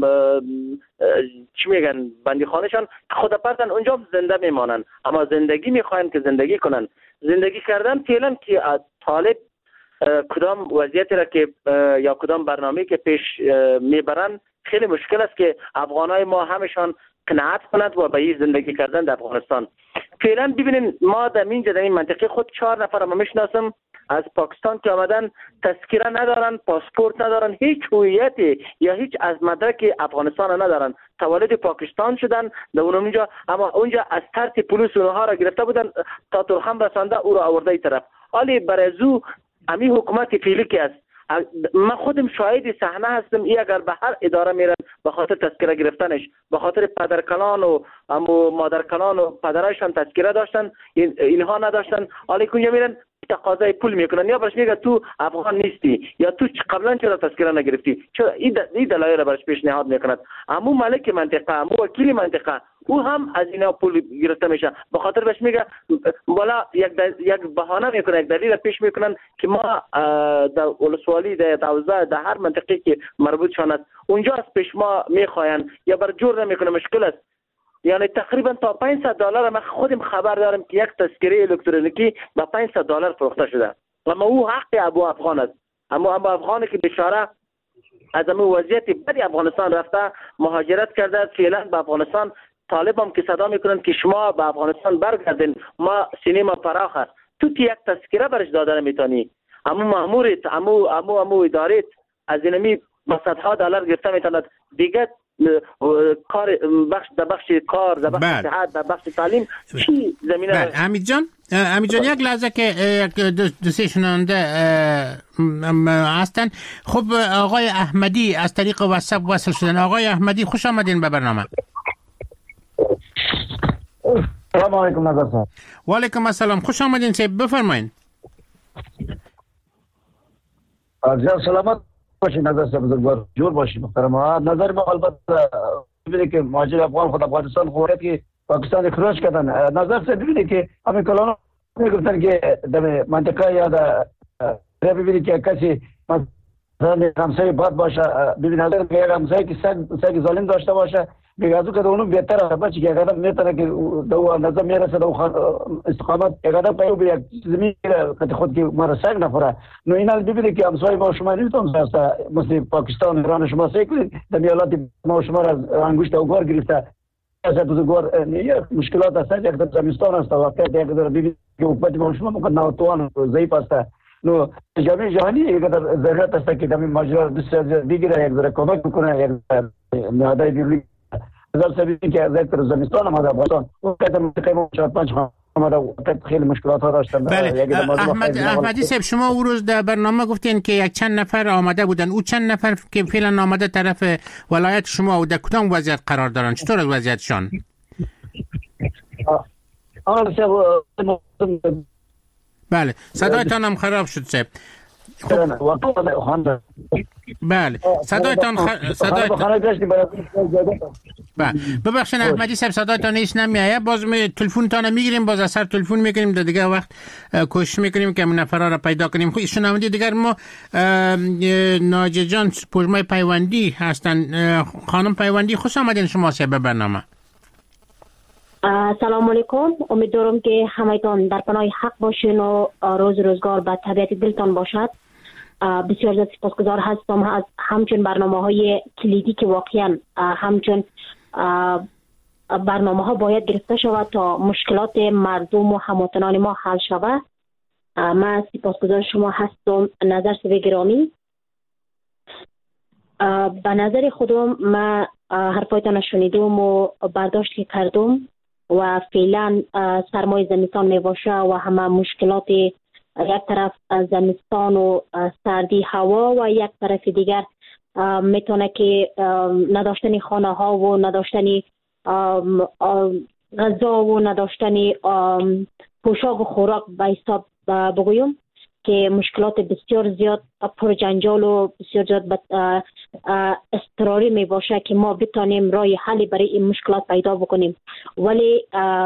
چی میگن بندیخانهشان خود پرتن اونجا زنده میمانن. اما زندگی میخواین که زندگی کنن. زندگی کردن فعلا که طالب کدام وضعیتی را که یا کدام برنامه‌ای که پیش میبرن خیلی مشکل است که افغانای ما همشان قناعت کنند و به این زندگی کردن در افغانستان. فعلا ببینین ما در این منطقه خود 4 نفر ما میشناسم از پاکستان که آمدن، تذکره ندارن، پاسپورت ندارن، هیچ هویتی یا هیچ از مدرک افغانستان ندارن. تولد پاکستان شدن در اونجا، اما اونجا از طرف پلیس اونها را گرفته بودن تا ترخم رسانده او را آورده این طرف. حالی برازو امی حکومت فعلی که است، من خودم شاهد صحنه هستم. ای اگر به هر اداره میرن به خاطر تذکره گرفتنش، به خاطر پدرکلان و مادرکلان و پدرایشان تذکره داشتن، اینها نداشتن. حالا کجا میرن تقاضای پول میکنن، یا برش میگه تو افغان نیستی یا تو قبلا چرا تذکره نگرفتی. چرا این دلایل برش پیشنهاد میکند. امو ملک منطقه، امو وکیل منطقه او هم از اینا پول گرفته میشه. به خاطر بهش میگه بالا یک بهانه میکنه، یک دلیل پیش میکنن که ما در ولسوالی در دوزه در هر منطقه که مربوط شون است اونجا از پیش ما میخواین یا بر جور نمیکنه، مشکل است. یعنی تقریبا تا $500 من خودم خبر دارم که یک تذکره الکترونیکی به $500 فروخته شده. اما او حق ابو افغان است. اما ابو افغانی که بیچاره از همه وضعیت بدی افغانستان رفته مهاجرت کرده، فعلا به افغانستان طالب هم که صدا میکنن که شما به افغانستان برگردین، ما سینه ما فراخ است، تو یک تذکره برش داده نمیتونی. اما ماموریت امو ادارت از اینمی با $100 گرفته میتوند دیگه کار بخش کار در بخش صحت در بخش تعلیم چی زمینه. حمید جان یک لحظه که دو سه شنونده هستن. خب آقای احمدی از طریق واتساپ وصل شدن. آقای احمدی خوش آمدین به برنامه. سلام علیکم نظر صاحب. و علیکم السلام، خوش آمدین صاحب، بفرمایید. جان سلامت باشین نظر صاحب، بزرگوار جور باشین محترم. نظر ما البته ببینید که مهاجر افغان خود افغانستان خورد که پاکستان اخراج کردن. نظر صاحب ببینید که همین کلان میگفتن که در منطقه یا در ببینید که کسی مثلا همسایه بد باشه، ببینید نظر که یک همسایه که سگ ظالم داشته باشه بیگازو که اونو بهتره بچه که اگر میتونه که دو نظر میرسه دو استقامت اگر پیو به یک زمین که خود که ما سگ نخوره. نو اینا ببینید که همسایه ما شما نمیتون مثل پاکستان ایران شما سگ کنید در میالات ما شما را انگشت اوگار گرفته از بزرگوار مشکلات است. یک در زمستان است واقعا یک در ببینید که حکومت ما شما ممکن ناتوان ضعیف است. نو جامعه جهانی یک در ضرورت است که در این ماجرا بسیار دیگه یک در کمک بکنه، یک نهادهای بیرونی نظر سبیلی که از یک در زمستان آمده افغانستان اون قدر منطقه ما 4-5 آمده خیلی مشکلات ها داشتن. بله احمدی صاحب، شما او روز در برنامه گفتین که یک چند نفر آمده بودن. او چند نفر که فعلا آمده طرف ولایت شما و در کدام وضعیت قرار دارن؟ چطور از وضعیتشان؟ بله صدایتان هم خراب شد صاحب. بله صدایتان ببخشید احمدی صاحب صدایتان هیچ نمیایه. باز تلفنتان میگیریم، باز اثر تلفن میکنیم، در دیگه وقت کوشش میکنیم که من نفرا را پیدا کنیم. خب شنونده دیگر ما ناجی جان پژمای پیوندی هستن. خانم پیوندی خوش آمدین شما به برنامه. سلام علیکم، امیدوارم که همه‌تان در پناه حق باشین و روزگار به طبیعت دلتان باشد. بسیار زیاد سپاسگزار هستم از همچون برنامه‌های کلیدی که واقعا همچون برنامه‌ها باید گرفته شود تا مشکلات مردم و هموطنان ما حل شود. من سپاسگزار شما هستم نظر صاحب گرامی. به نظر خودم من حرفایتان شنیدم و برداشت کردم و فعلا سرمای زمستان می باشه و همه مشکلات یک طرف زمستان و سردی هوا و یک طرف دیگر میتونه که نداشتن خانه ها و نداشتن غذا و نداشتن پوشاک و خوراک به حساب بگویم که مشکلات بسیار زیاد پرجنجال و بسیار زیاد اضطراری می باشه که ما بتانیم راه حلی برای این مشکلات پیدا بکنیم. ولی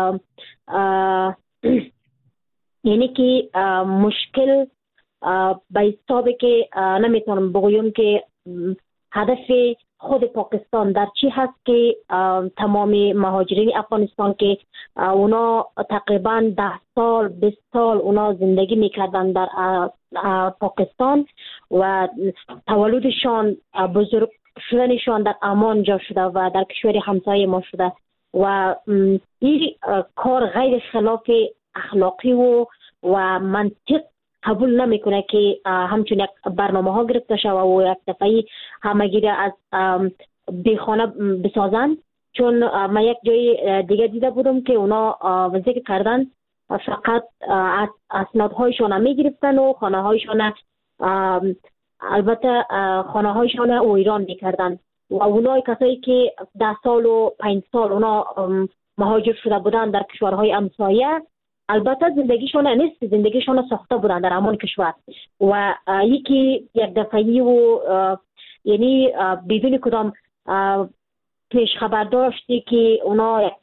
یعنی که مشکل به حسابی که نمیتونم بگویم که هدف خود پاکستان در چی هست که تمام مهاجرین افغانستان که اونا تقریبا 10 سال 20 سال اونا زندگی میکردن در پاکستان و تولدشان بزرگ شدنشان در امان جا شده و در کشور همسایه ما شده و این کار غیر خلاف اخلاقی و منطق قبول نمیکنه که همچون یک برنامه ها گرفته شده و یک دفعی همگی از بیخانه بسازن. چون من یک جای دیگه دیده بودم که اونا ذکر کردن فقط اسنادهایشان میگرفتن و خانه هایشان البته خانه هایشان او ایران میکردن و اونای کسایی که 10 سال و 5 سال اونا مهاجر شده بودن در کشورهای همسایه البته زندگیشون نیست، زندگیشون ساخته بودن در همان کشور و یکی یک دفعی و یعنی بدون کدام پیش خبر داشتی که اونا یک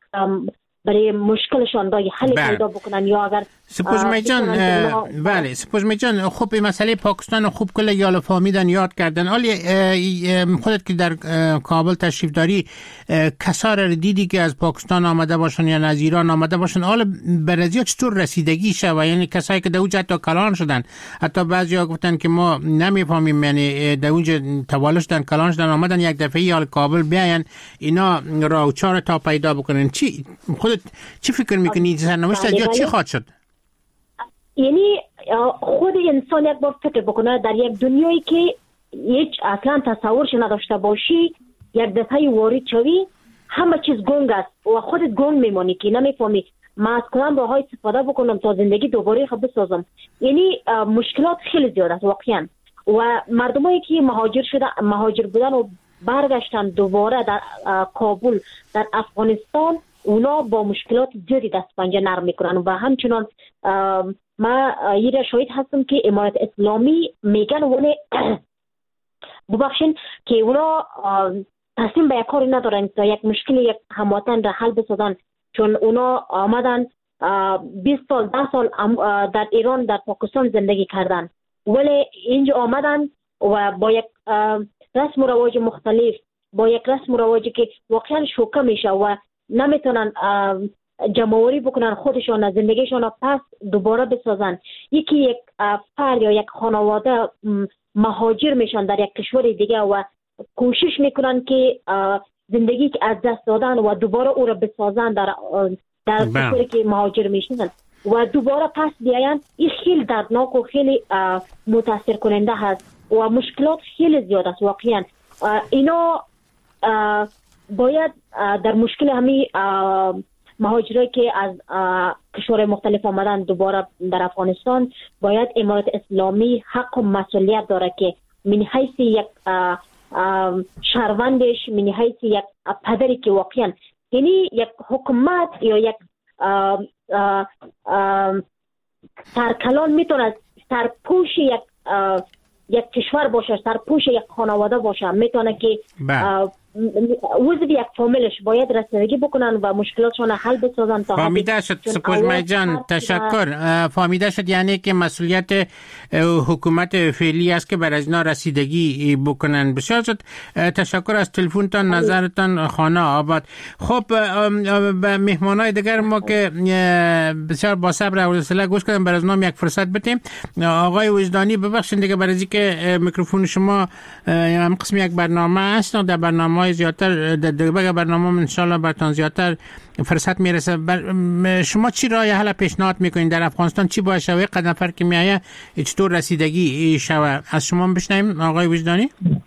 برای مشکلشان راه حل پیدا بکنن یا اگر سپوزمی جان بله سپوزمی جان خب این مسئله پاکستان خوب کل یال فهمیدن یاد کردن. حالی خودت که در کابل تشریف داری کسا را دیدی که از پاکستان آمده باشن یا از ایران آمده باشن، حالا برازیا چطور رسیدگی شد؟ یعنی کسایی که در اونجا حتی کلان شدن، حتی بعضیا گفتن که ما نمیفهمیم، یعنی در اونجا تولد شدن کلان شدن آمدن یک دفعه حال کابل بیاین اینا راهچار تا پیدا بکنن. چی خودت چی فکر میکنی سرنوشت یا چی خواهد شد؟ یعنی خود انسان یک بار فکر بکنه در یک دنیایی که هیچ اصلا تصورش نداشته باشی، یک دفعه وارد شوی همه چیز گنگ است و خودت گنگ میمانی که نمیفهمی من از کدام راههای استفاده بکنم تا زندگی دوباره خود بسازم. یعنی مشکلات خیلی زیاد است واقعا. و مردمایی که مهاجر بودن و برگشتن دوباره در کابل در افغانستان، اونا با مشکلات زیادی دست پنجه نرم میکنن و همچنان ما یه شاهد هستم که امارت اسلامی میگن اونه ببخشین که اونا تصمیم به یک کاری ندارن تا یک مشکل یک هموطن را حل بسازن، چون اونا آمدن 20 سال 10 سال در ایران در پاکستان زندگی کردن، ولی اینجا آمدن و با یک رسم و رواج مختلف، با یک رسم و رواجی که واقعا شوکه میشه و نمیتونن جمعوری بکنن خودشان از زندگیشان پس دوباره بسازن. یک فرد یا یک خانواده مهاجر میشن در یک کشور دیگه و کوشش میکنن که زندگی که از دست دادن و دوباره او را بسازن در کشوری که مهاجر میشن و دوباره پس بیاین. این خیلی دردناک و خیلی متاثر کننده هست و مشکلات خیلی زیاد است واقعا. اینا باید در مشکل همین مهاجرایی که از کشور مختلف آمدن دوباره در افغانستان، باید امارت اسلامی حق و مسئولیت داره که من حیث یک شهروندش، من حیث یک پدری که واقعا یعنی یک حکومت یا یک سرکلان میتونه سرپوش یک کشور باشه، سرپوش یک خانواده باشه، میتونه که عضو یک فامیلش باید رسیدگی بکنن و مشکلاتشون حل بسازن. تا فهمیده شد سپوزمی جان، تشکر. فهمیده شد یعنی که مسئولیت حکومت فعلی است که بر از اینا رسیدگی بکنن. بسیار شد، تشکر از تلفنتان، نظرتان. خانه آباد. خب به مهمانای دیگر ما که بسیار با صبر و حوصله گوش کردن بر از نام یک فرصت بدیم. آقای وجدانی ببخشید دیگه برای اینکه میکروفون شما هم قسم یک برنامه است و در برنامه زیادتر در برنامه ان شاء الله براتون زیادتر فرصت میرسه. شما چی راه حل پیشنهاد میکنین در افغانستان؟ چی باید شوه قد نفر که میایه چطور رسیدگی شوه؟ از شما بشنویم آقای وجدانی.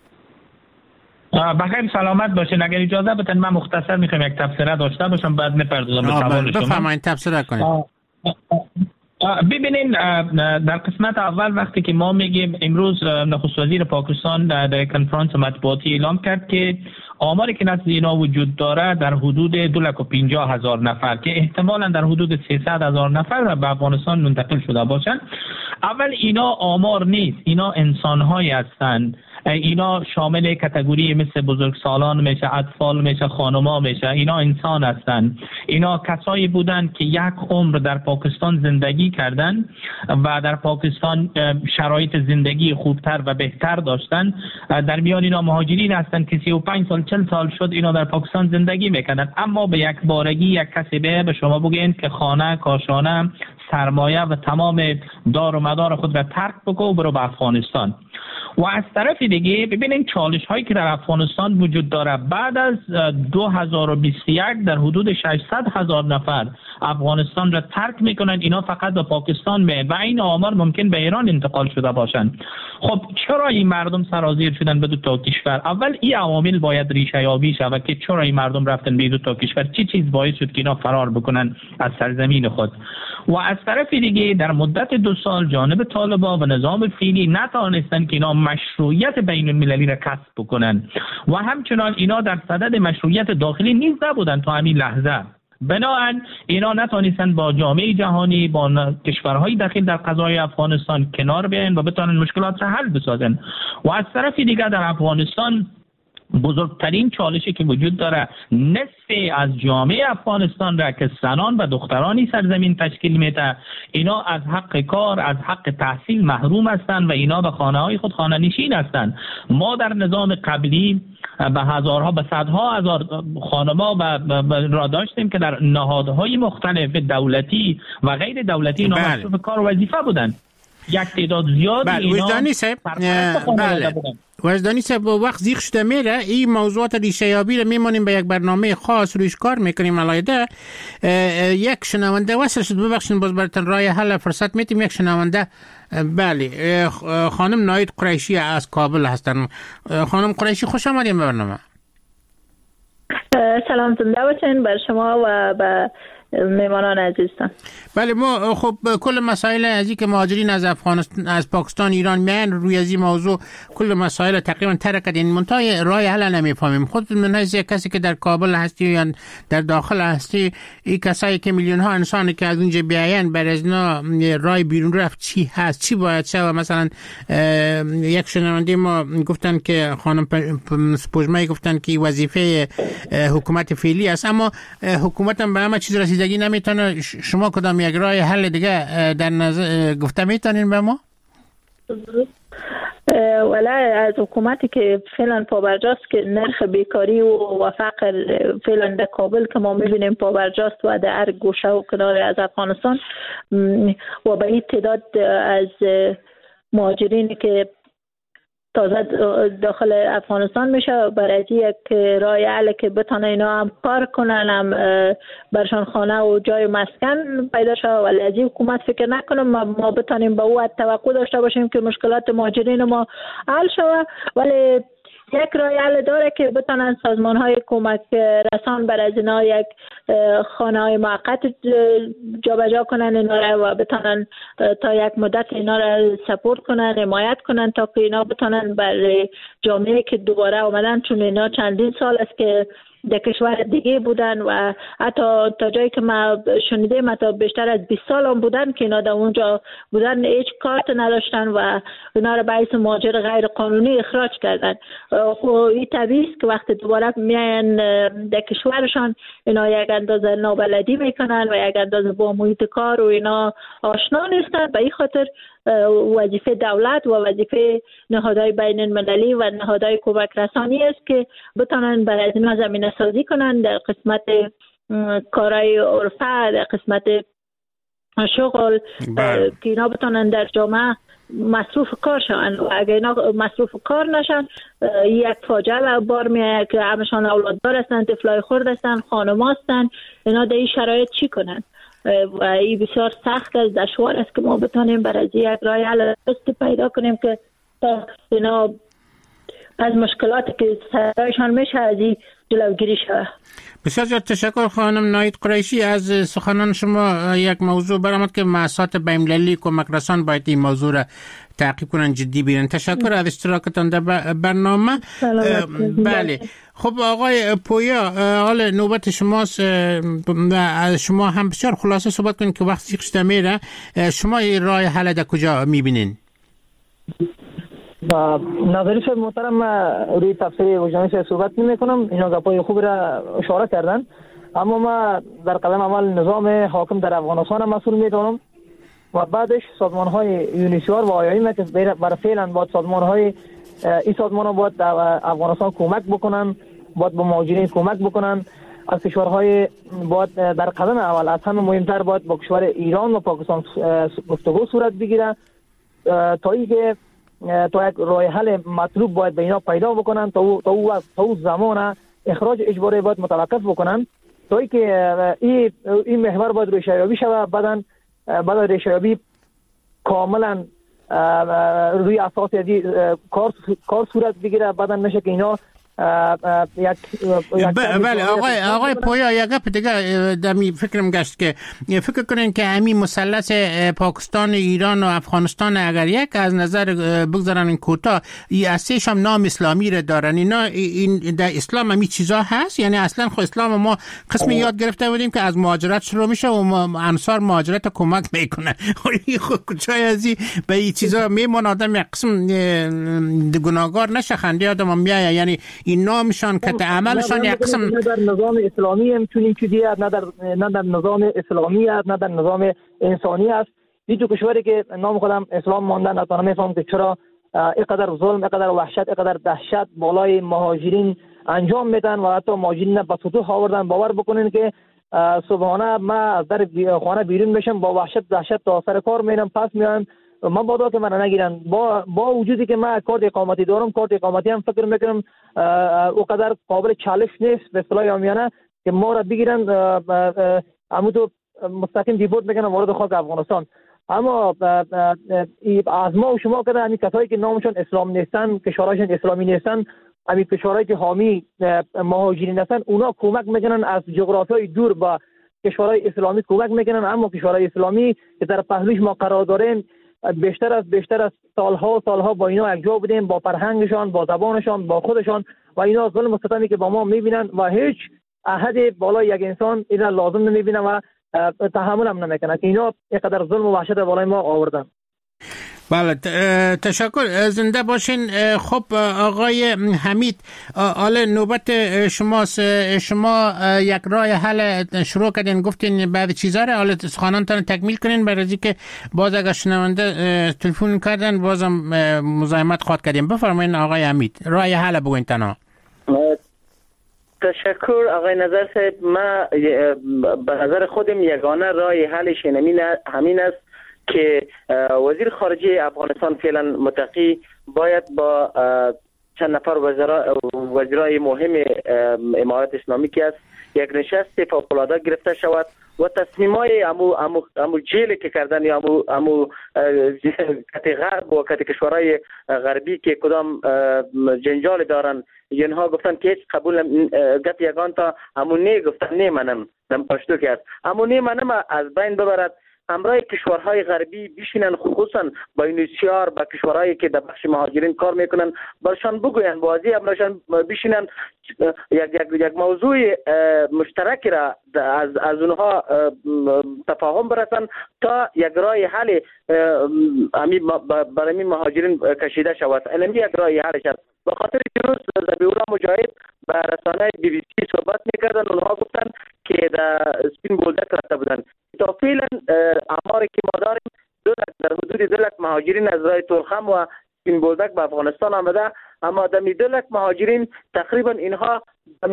بخیر سلامت باشین. اگر اجازه بدین من مختصر میخوام یک تبصره داشته باشم بعد میپردازم به سوال شما. بفرمایید تبصره کنید. ببینین در قسمت اول وقتی که ما میگیم امروز نخست وزیر پاکستان در کنفرانس مطبوعاتی اعلام کرد که آماری که نزد اینا وجود داره در حدود 250,000 نفر که احتمالاً در حدود 300,000 نفر به افغانستان منتقل شده باشند. اول اینا آمار نیست، اینا انسان‌هایی هستند. اینا شامل کاتگوری مثل بزرگسالان میشه، اطفال میشه، خانما میشه. اینا انسان هستند. اینا کسایی بودند که یک عمر در پاکستان زندگی کردند و در پاکستان شرایط زندگی خوبتر و بهتر داشتند. در میان اینا مهاجرین هستند که 35 سال 40 سال شد اینا در پاکستان زندگی میکنند، اما به یک بارگی یک کسی به شما بگین که خانه، کاشانه، سرمایه و تمام دار و مدار خود را ترک بکن و برو به افغانستان. و از طرف دیگه ببینید چالش هایی که در افغانستان وجود داره. بعد از 2021 در حدود 600,000 نفر افغانستان را ترک میکنند. اینا فقط به پاکستان میه و این آمار ممکن به ایران انتقال شده باشند. خب چرا این مردم سرازیر شدن به دو تا کشور؟ اول این عوامل باید ریشه یابی شود که چرا این مردم رفتن به دو تا کشور، چی چیز باعث شد که اینا فرار بکنن از سرزمین خود. و از طرف دیگه در مدت 2 سال جانب طالبان و نظام فعلی نتوانستند که اینا مشروعیت بین المللی را کسب بکنن و همچنان اینا در صدد مشروعیت داخلی نیز نبودند تا همین لحظه. بنابراین اینا نتوانستند با جامعه جهانی، با کشورهای داخل در قضای افغانستان کنار بیاین و بتوانند مشکلات را حل بسازن. و از طرف دیگر در افغانستان بزرگترین چالشی که وجود داره نصف از جامعه افغانستان را که زنان و دخترانی سرزمین تشکیل میده، اینا از حق کار، از حق تحصیل محروم هستند و اینا به خانه های خود خانه نشین هستند. ما در نظام قبلی به هزارها به صدها هزار خانما را داشتیم که در نهادهای مختلف دولتی و غیر دولتی اینا مصروف کار و وظیفه بودند. یک تعداد زیاد اینا وجدانی صاحب وقت زیغ شده میره. این موضوعات ریشه یابی رو میمونیم به یک برنامه خاص رویش کار میکنیم. علایده یک شنونده وصل شد، ببخشید باز براتون راه حل فرصت میتیم. یک شنونده، بله، خانم ناید قریشی از کابل هستن. خانم قریشی خوش آمدید به برنامه. سلام، زنده باشین بر شما و به مهمانان عزیزتان. بله، ما خب کل مسائل از این که مهاجرین از افغانستان، از پاکستان ایران میان، روی از این موضوع کل مسائل تقریبا ترک کردین، منتهای راه حل نمیفهمیم. خود من از کسی که در کابل هستی یا در داخل هستی، این کسایی که میلیون ها انسانی که از اونجا بیاین، بر از اینا راه بیرون رفت چی هست، چی باید شه؟ و مثلا یک شنونده ما گفتن که خانم پوجمایی گفتن که وظیفه حکومت فعلی است، اما حکومت هم به همه چیز رسیدگی نمیتونه. شما کدام یک راه حل دیگه در نظر گفته میتونین به ما؟ ولی از حکومتی که فعلا پابرجاست که نرخ بیکاری و فقر فعلا در کابل که ما میبینیم پابرجاست و در هر گوشه و کنار از افغانستان و به این تعداد از مهاجرینی که تازه داخل افغانستان میشه، برای یک راه حل که بتونه اینا هم کار کنن، هم برشان خانه و جای مسکن پیدا شه. ولی از این حکومت فکر نکنم ما بتونیم به او توقع داشته باشیم که مشکلات مهاجرین ما حل شود. ولی یک راه حل داره که بتونن سازمان های کمک رسان بر از اینا یک خانه های موقت جابجا کنن اینا را و بتونن تا یک مدت اینا را سپورت کنن، حمایت کنن تا که اینا بتونن بر جامعه که دوباره اومدن، چون اینا چندین سال است که در کشور دیگه بودن و حتی تا جایی که ما شنیدیم تا بیشتر از 20 سال هم بودن که اینا در اونجا بودن، هیچ کارت نداشتن و اینا را باعث مهاجر غیر قانونی اخراج کردن. خب این طبیعی است که وقتی دوباره میان در کشورشان اینا یک اندازه نابلدی میکنن و یک اندازه با محیط کار و اینا آشنا نیستن. به این خاطر وظیفه دولت و وظیفه نهادهای بین المللی و نهادهای کمک رسانی است که بتونن برای اینا زمینه سازی کنن در قسمت کارهای عرفه، در قسمت شغل، که اینا بتونن در جامعه مصروف کار شوند. و اگر اینا مصروف کار نشن، یک فاجعه بار میاد که همشان اولاددار هستن، طفلای خرد هستن، خانم هستن، اینا در این شرایط چی کنن؟ و این بسیار سخت است، دشوار است که ما بتونیم برای یک راه حل پیدا کنیم که تا اینا از مشکلاتی که سرایشان میشه از این جلوگیری شود. بسیار زیاد تشکر خانم ناید قریشی. از سخنان شما یک موضوع برآمد که مؤسسات بین‌المللی کمک رسان باید این موضوع را تعقیب کنن، جدی بگیرن. تشکر از اشتراکتان در برنامه. بله، خب آقای پویا، حال نوبت شماست. شما هم بسیار خلاصه صحبت کنید که وقتی شده میره، شما راه حل در کجا میبینین؟ نظری شد محترم، روی تفسیر وجدانی شد صحبت نمی کنم. اینا گپای خوب را اشاره کردن، اما ما در قدم اول نظام حاکم در افغانستان مسئول میدونم و بعدش سازمان های یونیسیار و آیایی که برای فعلا باید سازمان های این سازمان ها باید در افغانستان کمک بکنن، باید به مهاجرین کمک بکنن. از کشورهای باید در قدم اول از همه مهمتر باید با کشور ایران و پاکستان گفتگو صورت بگیره تا اینکه تا یک راه حل مطلوب باید به اینا پیدا بکنن. تا او زمان اخراج اجباری باید متوقف بکنن تا اینکه این محور باید ریشه‌یابی شود. بعد ریشه‌یابی کاملا روی اساس کار صورت بگیره. بعدا نشه که اینا بله آقای پویا، یک گپ دیگه دمی فکرم گشت که فکر کنین که همین مثلث پاکستان، ایران و افغانستان اگر یک از نظر بگذارن کوتاه، این اساسش هم نام اسلامی را دارن. اینا این در اسلام همین چیزا هست؟ یعنی اصلا خود اسلام ما قسمی یاد گرفته بودیم که از مهاجرت شروع میشه و انصار مهاجرت کمک میکنه. خود چای ازی به این چیزا میمونه، آدم یک قسم گناهکار نشه، خنده آدم میایه. یعنی این نامشان که عملشان یک قسم نه در نظام اسلامی هم چنین چیزی است، نه در نظام اسلامی است، نه در نظام انسانی است. این دو کشوری که نام خودم اسلام ماندن اصلا نمیفهم که چرا اینقدر ظلم، اینقدر وحشت، اینقدر دهشت بالای مهاجرین انجام میدن و حتی مهاجرین به سطوح آوردن. باور بکنین که صبحانه من از در خانه بیرون میشم با وحشت دهشت تا سر کار میرم، پس میام من بادا که من نگیرن. با وجودی که من کارت اقامتی دارم، کارت اقامتی هم فکر میکنم اونقدر قابل چالش نیست به اصطلاح عامیانه که ما را بگیرن عمودو مستقیم دیپورت میکنن وارد خاک افغانستان. اما از ما و شما که همین کسایی که نامشون اسلام نیستن، کشورهاشون اسلامی نیستن، همین کشورهایی که حامی مهاجرین هستن، اونا کمک میکنن از جغرافیای دور با کشورهای اسلامی کمک میکنن. اما کشورهای اسلامی که در پهلوش ما قرار داریم بیشتر از سالها با اینا یکجا بودیم، با فرهنگشان، با زبانشان، با خودشان، و اینا ظلم و ستمی که با ما میبینن و هیچ احد بالای یک انسان اینا لازم نمیبینن و تحمل هم نمیکنن که اینا اینقدر ظلم و وحشت بالای ما آوردن. بله، تشکر، زنده باشین. خب آقای حمید، حالا نوبت شماست. شما یک راه حل شروع کردین، گفتین بعد چیزا رو حالا سخنانتان تکمیل کنین، برای اینکه باز اگر شنونده تلفن کردن بازم مزاحمت خواهد کردیم. بفرمایید آقای حمید، راه حل بگوین تنها. تشکر آقای نظر صاحب. ما به نظر خودم یگانه راه حلش همین است که وزیر خارجه افغانستان فعلا متقی باید با چند نفر وزرای مهم امارات اسلامی که است یک نشست فوق‌العاده گرفته شود و تصمیمای امو جیلی که کردن یا امو کت غرب و کت کشورهای غربی که کدام جنجال دارن، اینها گفتن که هیچ قبول گپ یگان تا امو نه گفتن نه منم دم پشتو که است امو نه منم از بین ببرد. همراه کشورهای غربی بشینن، خصوصا با اینوسیار با کشورهایی که در بخش مهاجرین کار میکنن برشان بگوین، بازی همراهشان بشینن یک موضوع مشترک را از اونها تفاهم برسن تا یک راه حل برای مهاجرین کشیده شود. علمی یک راه حلش است. به خاطر دیروز ذبیح‌الله مجاهد با رسانه BBC صحبت میکردن، اونها گفتن که در سپین بولدک رفته بودن. تا فعلا آماری که ما داریم در حدود 2 لک مهاجرین از راه تورخم و سپین بولدک به افغانستان آمده، اما در 2 لک مهاجرین تقریبا اینها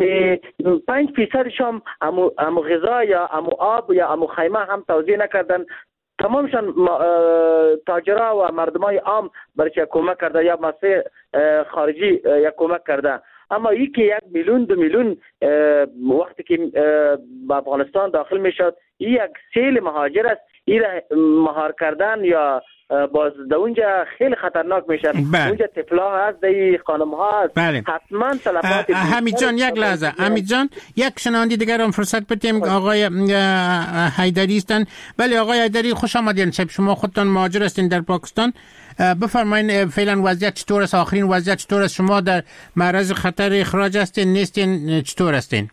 5% هم امو غذا یا امو آب یا امو خیمه هم توزیع نکردن. تمامشان تاجرها و مردمای عام برای کمک کرده یا مؤسسه خارجی یک کمک کرده. اما یکی 1 میلیون 2 میلیون وقتی که به افغانستان داخل میشد یک سیل مهاجر است. این مهار کردن یا باز در اونجا خیلی خطرناک میشه. اونجا طفلا هست، در خانم ها هست. حتما طلبات حمید جان یک لحظه، حمید جان یک شنونده دیگر هم فرصت بدیم. آقای حیدری هستن. بله آقای حیدری، خوش آمدین. شما خودتان مهاجر هستین در پاکستان. بفرمایید فعلا وضعیت چطور است؟ آخرین وضعیت چطور است؟ شما در معرض خطر اخراج هستین نیستین؟ چطور هستین؟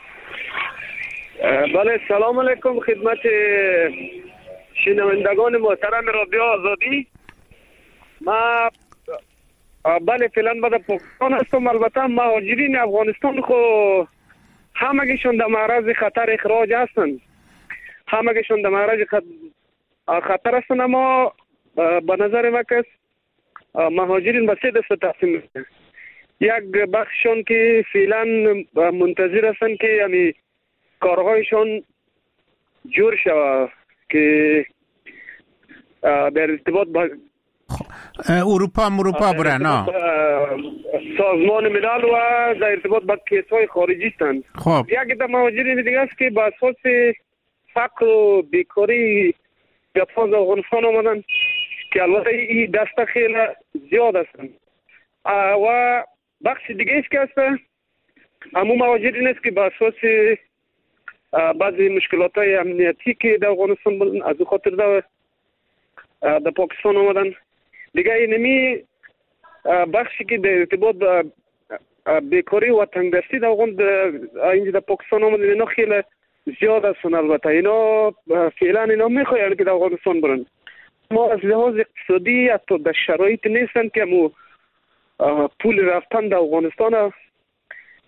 بله، سلام علیکم خدمت شنوندگان محترم رادیو آزادی. ما بله فعلا بعد پاکستان هستم. البته مهاجرین افغانستان خو همگیشون در معرض خطر اخراج هستند، همگیشون در معرض خطر هستند. اما به نظر ما که مهاجرین به 3 دسته تقسیم میشن. یک بخششون که فعلا منتظر هستند که یعنی کارهایشون جور شود که در ارتباط با اروپا برن سازمان ملل و در ارتباط با کیس‌های خارجی هستند. خب یک در مهاجرین دیگه است که با اساس فقر و بیکاری به افغانستان آمدن که البته این دسته خیلی زیاد هستند. و بخش دیگه است که است همون مهاجرین است که با اساس بعضی مشکلات های امنیتی که در افغانستان بودن از او خاطر در پاکستان آمدن. دیگه اینمی بخشی که در ارتباط با بیکاری و تنگدستی در پاکستان آمدن اینا خیلی زیاد هستن. البته اینا فعلا اینا میخواین که در افغانستان برن، ما از لحاظ اقتصادی حتی در شرایط نیستن که پول رفتن در افغانستان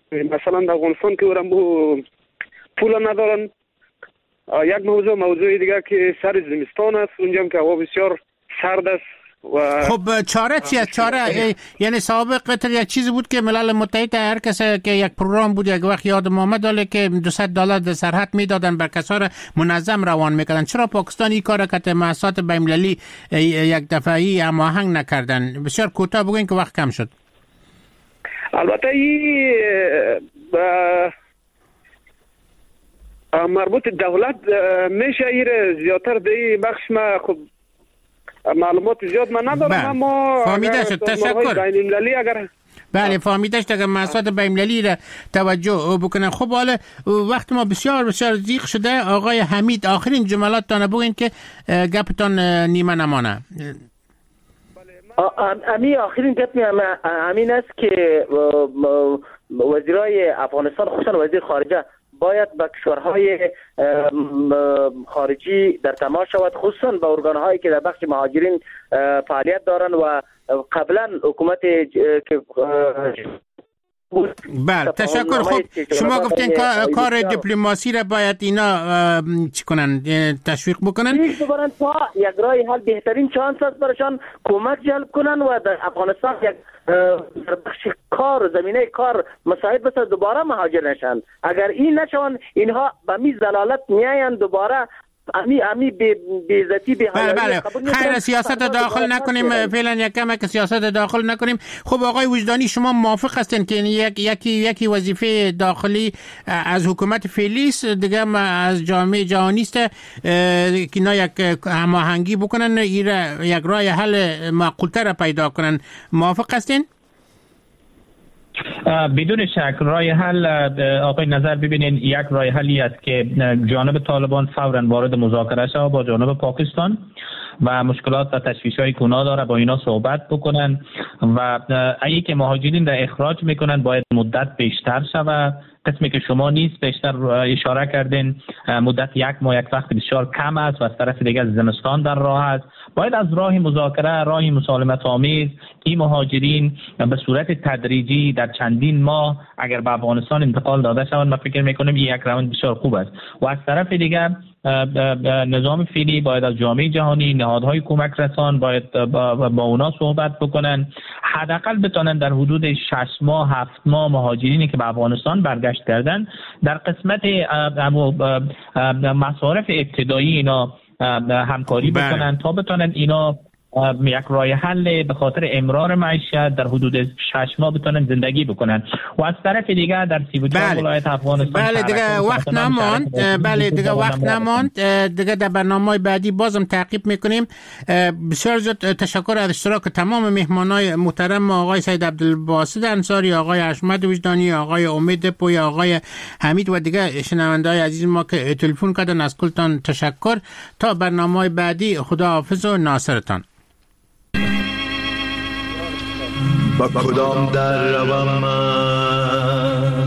مثلا در افغانستان که ورم پول ندارن. یک موضوع دیگه که سر زمستان است، اونجا که هوا بسیار سرد است. خب چاره چیه؟ چاره یعنی سابق قطر یک چیزی بود که ملل متحد هر کسی که یک پروگرام بود یک وقت یادم آمد که $200 در سرحد میدادن بر کسا منظم روان میکردن. چرا پاکستان این کار که مؤسسات بین‌المللی یک دفعی هماهنگ نکردن؟ بسیار کوتاه بگوین که وقت کم شد. البته این مربوط دولت میشه ایره زیادتر دی بخش ما خب معلومات زیاد من ندارم، اما فهمیده شد. تشکر. اگر بله فهمیده شد. اگر مؤسسات بین‌المللی را توجه بکنن. خب حالا وقت ما بسیار بسیار ضیق شده. آقای حمید آخرین جملات تان بگین که گپتان نیمه نمانه. امی آخرین گپ همین است که وزیرای افغانستان خصوصا وزیر خارجه باید با کشورهای خارجی در تماس شود، خصوصا با ارگانهایی که در بخش مهاجرین فعالیت دارند و قبلا حکومت که بله تشکر. خب شما گفتین کار دیپلماسی را باید اینا چی کنن؟ تشویق بکنن تا یک راه حل بهترین چانس است برایشان کمک جلب کنن و در افغانستان یک در بخش کار زمینه کار مساعد بسه دوباره مهاجر نشن. اگر این نشون اینها به می زلالت میاین دوباره امی بیزتی به بله خیر سیاست داخل نکنیم فعلا یک کم که سیاست داخل نکنیم. خب آقای وجدانی شما موافق هستین که یکی وظیفه داخلی از حکومت فعلی است دیگه از جامعه جهانی است که اینا یک هماهنگی بکنن یک راه حل معقول‌تر پیدا کنن؟ موافق هستین؟ بدون شک راه حل آقای نظر ببینین یک راه حلی است که جانب طالبان فوراً وارد مذاکره شود با جانب پاکستان و مشکلات و تشویش‌های که اونا داره با اینا صحبت بکنن و اگه که مهاجرین را اخراج میکنن باید مدت بیشتر شود. قسمی که شما نیست بیشتر اشاره کردین مدت یک ماه یک وقت بسیار کم است و از طرف دیگر زمستان در راه است. باید از راه مذاکره راه مسالمت آمیز این مهاجرین به صورت تدریجی در چندین ماه اگر به افغانستان انتقال داده شوند من فکر میکنم یک روند بسیار خوب است و از طرف دیگر نظام فعلی باید از جامعه جهانی نهادهای کمک رسان باید با اونا صحبت بکنن، حداقل بتونن در حدود 6 ماه 7 ماه مهاجرینی که به افغانستان برگشت کردن در قسمت مصارف ابتدایی اینا همکاری بکنن تا بتونن اینا یک راه حل به خاطر امرار معیشت در حدود 6 ماه بتونن زندگی بکنن و از طرف دیگه در 34 ولایت افغانستان بله دیگه وقت نماند. بله دیگه وقت نماند. دیگه در برنامه بعدی بازم تعقیب میکنیم. بسیار زیاد تشکر از اشتراک تمام مهمانای محترم آقای سید عبدالباسط انصاری، آقای حشمت وجدانی، آقای امید پوی، آقای حمید و دیگه شنونده‌های عزیز ما که تلفن کردن. از کلتان تشکر. تا برنامه بعدی خداحافظ و ناصرتان. با کدام در روم من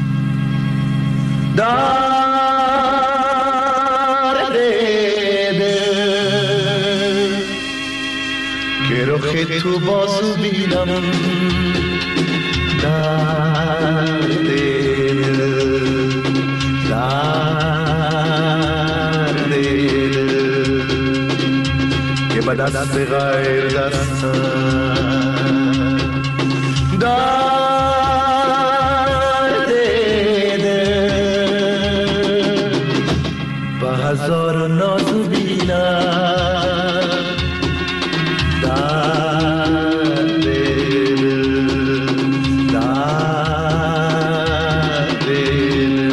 درد دل که رخ تو بازو بینم درد دل که به دست غیر دستم درد دل با هزار ناز بینم درد دل درد دل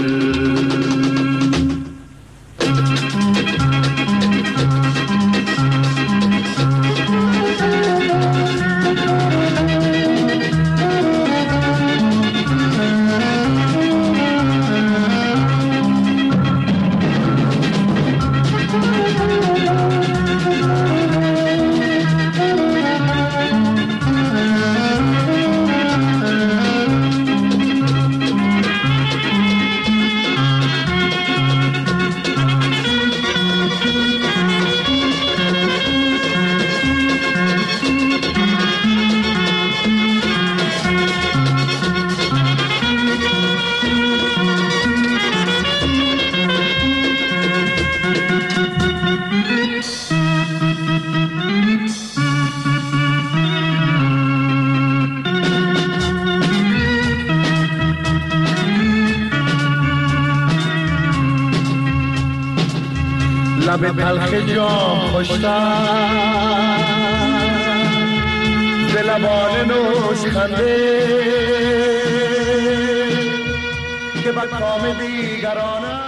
لب تلخ جام خوشتر ز لبان نوش خنده که با کام دیگرانه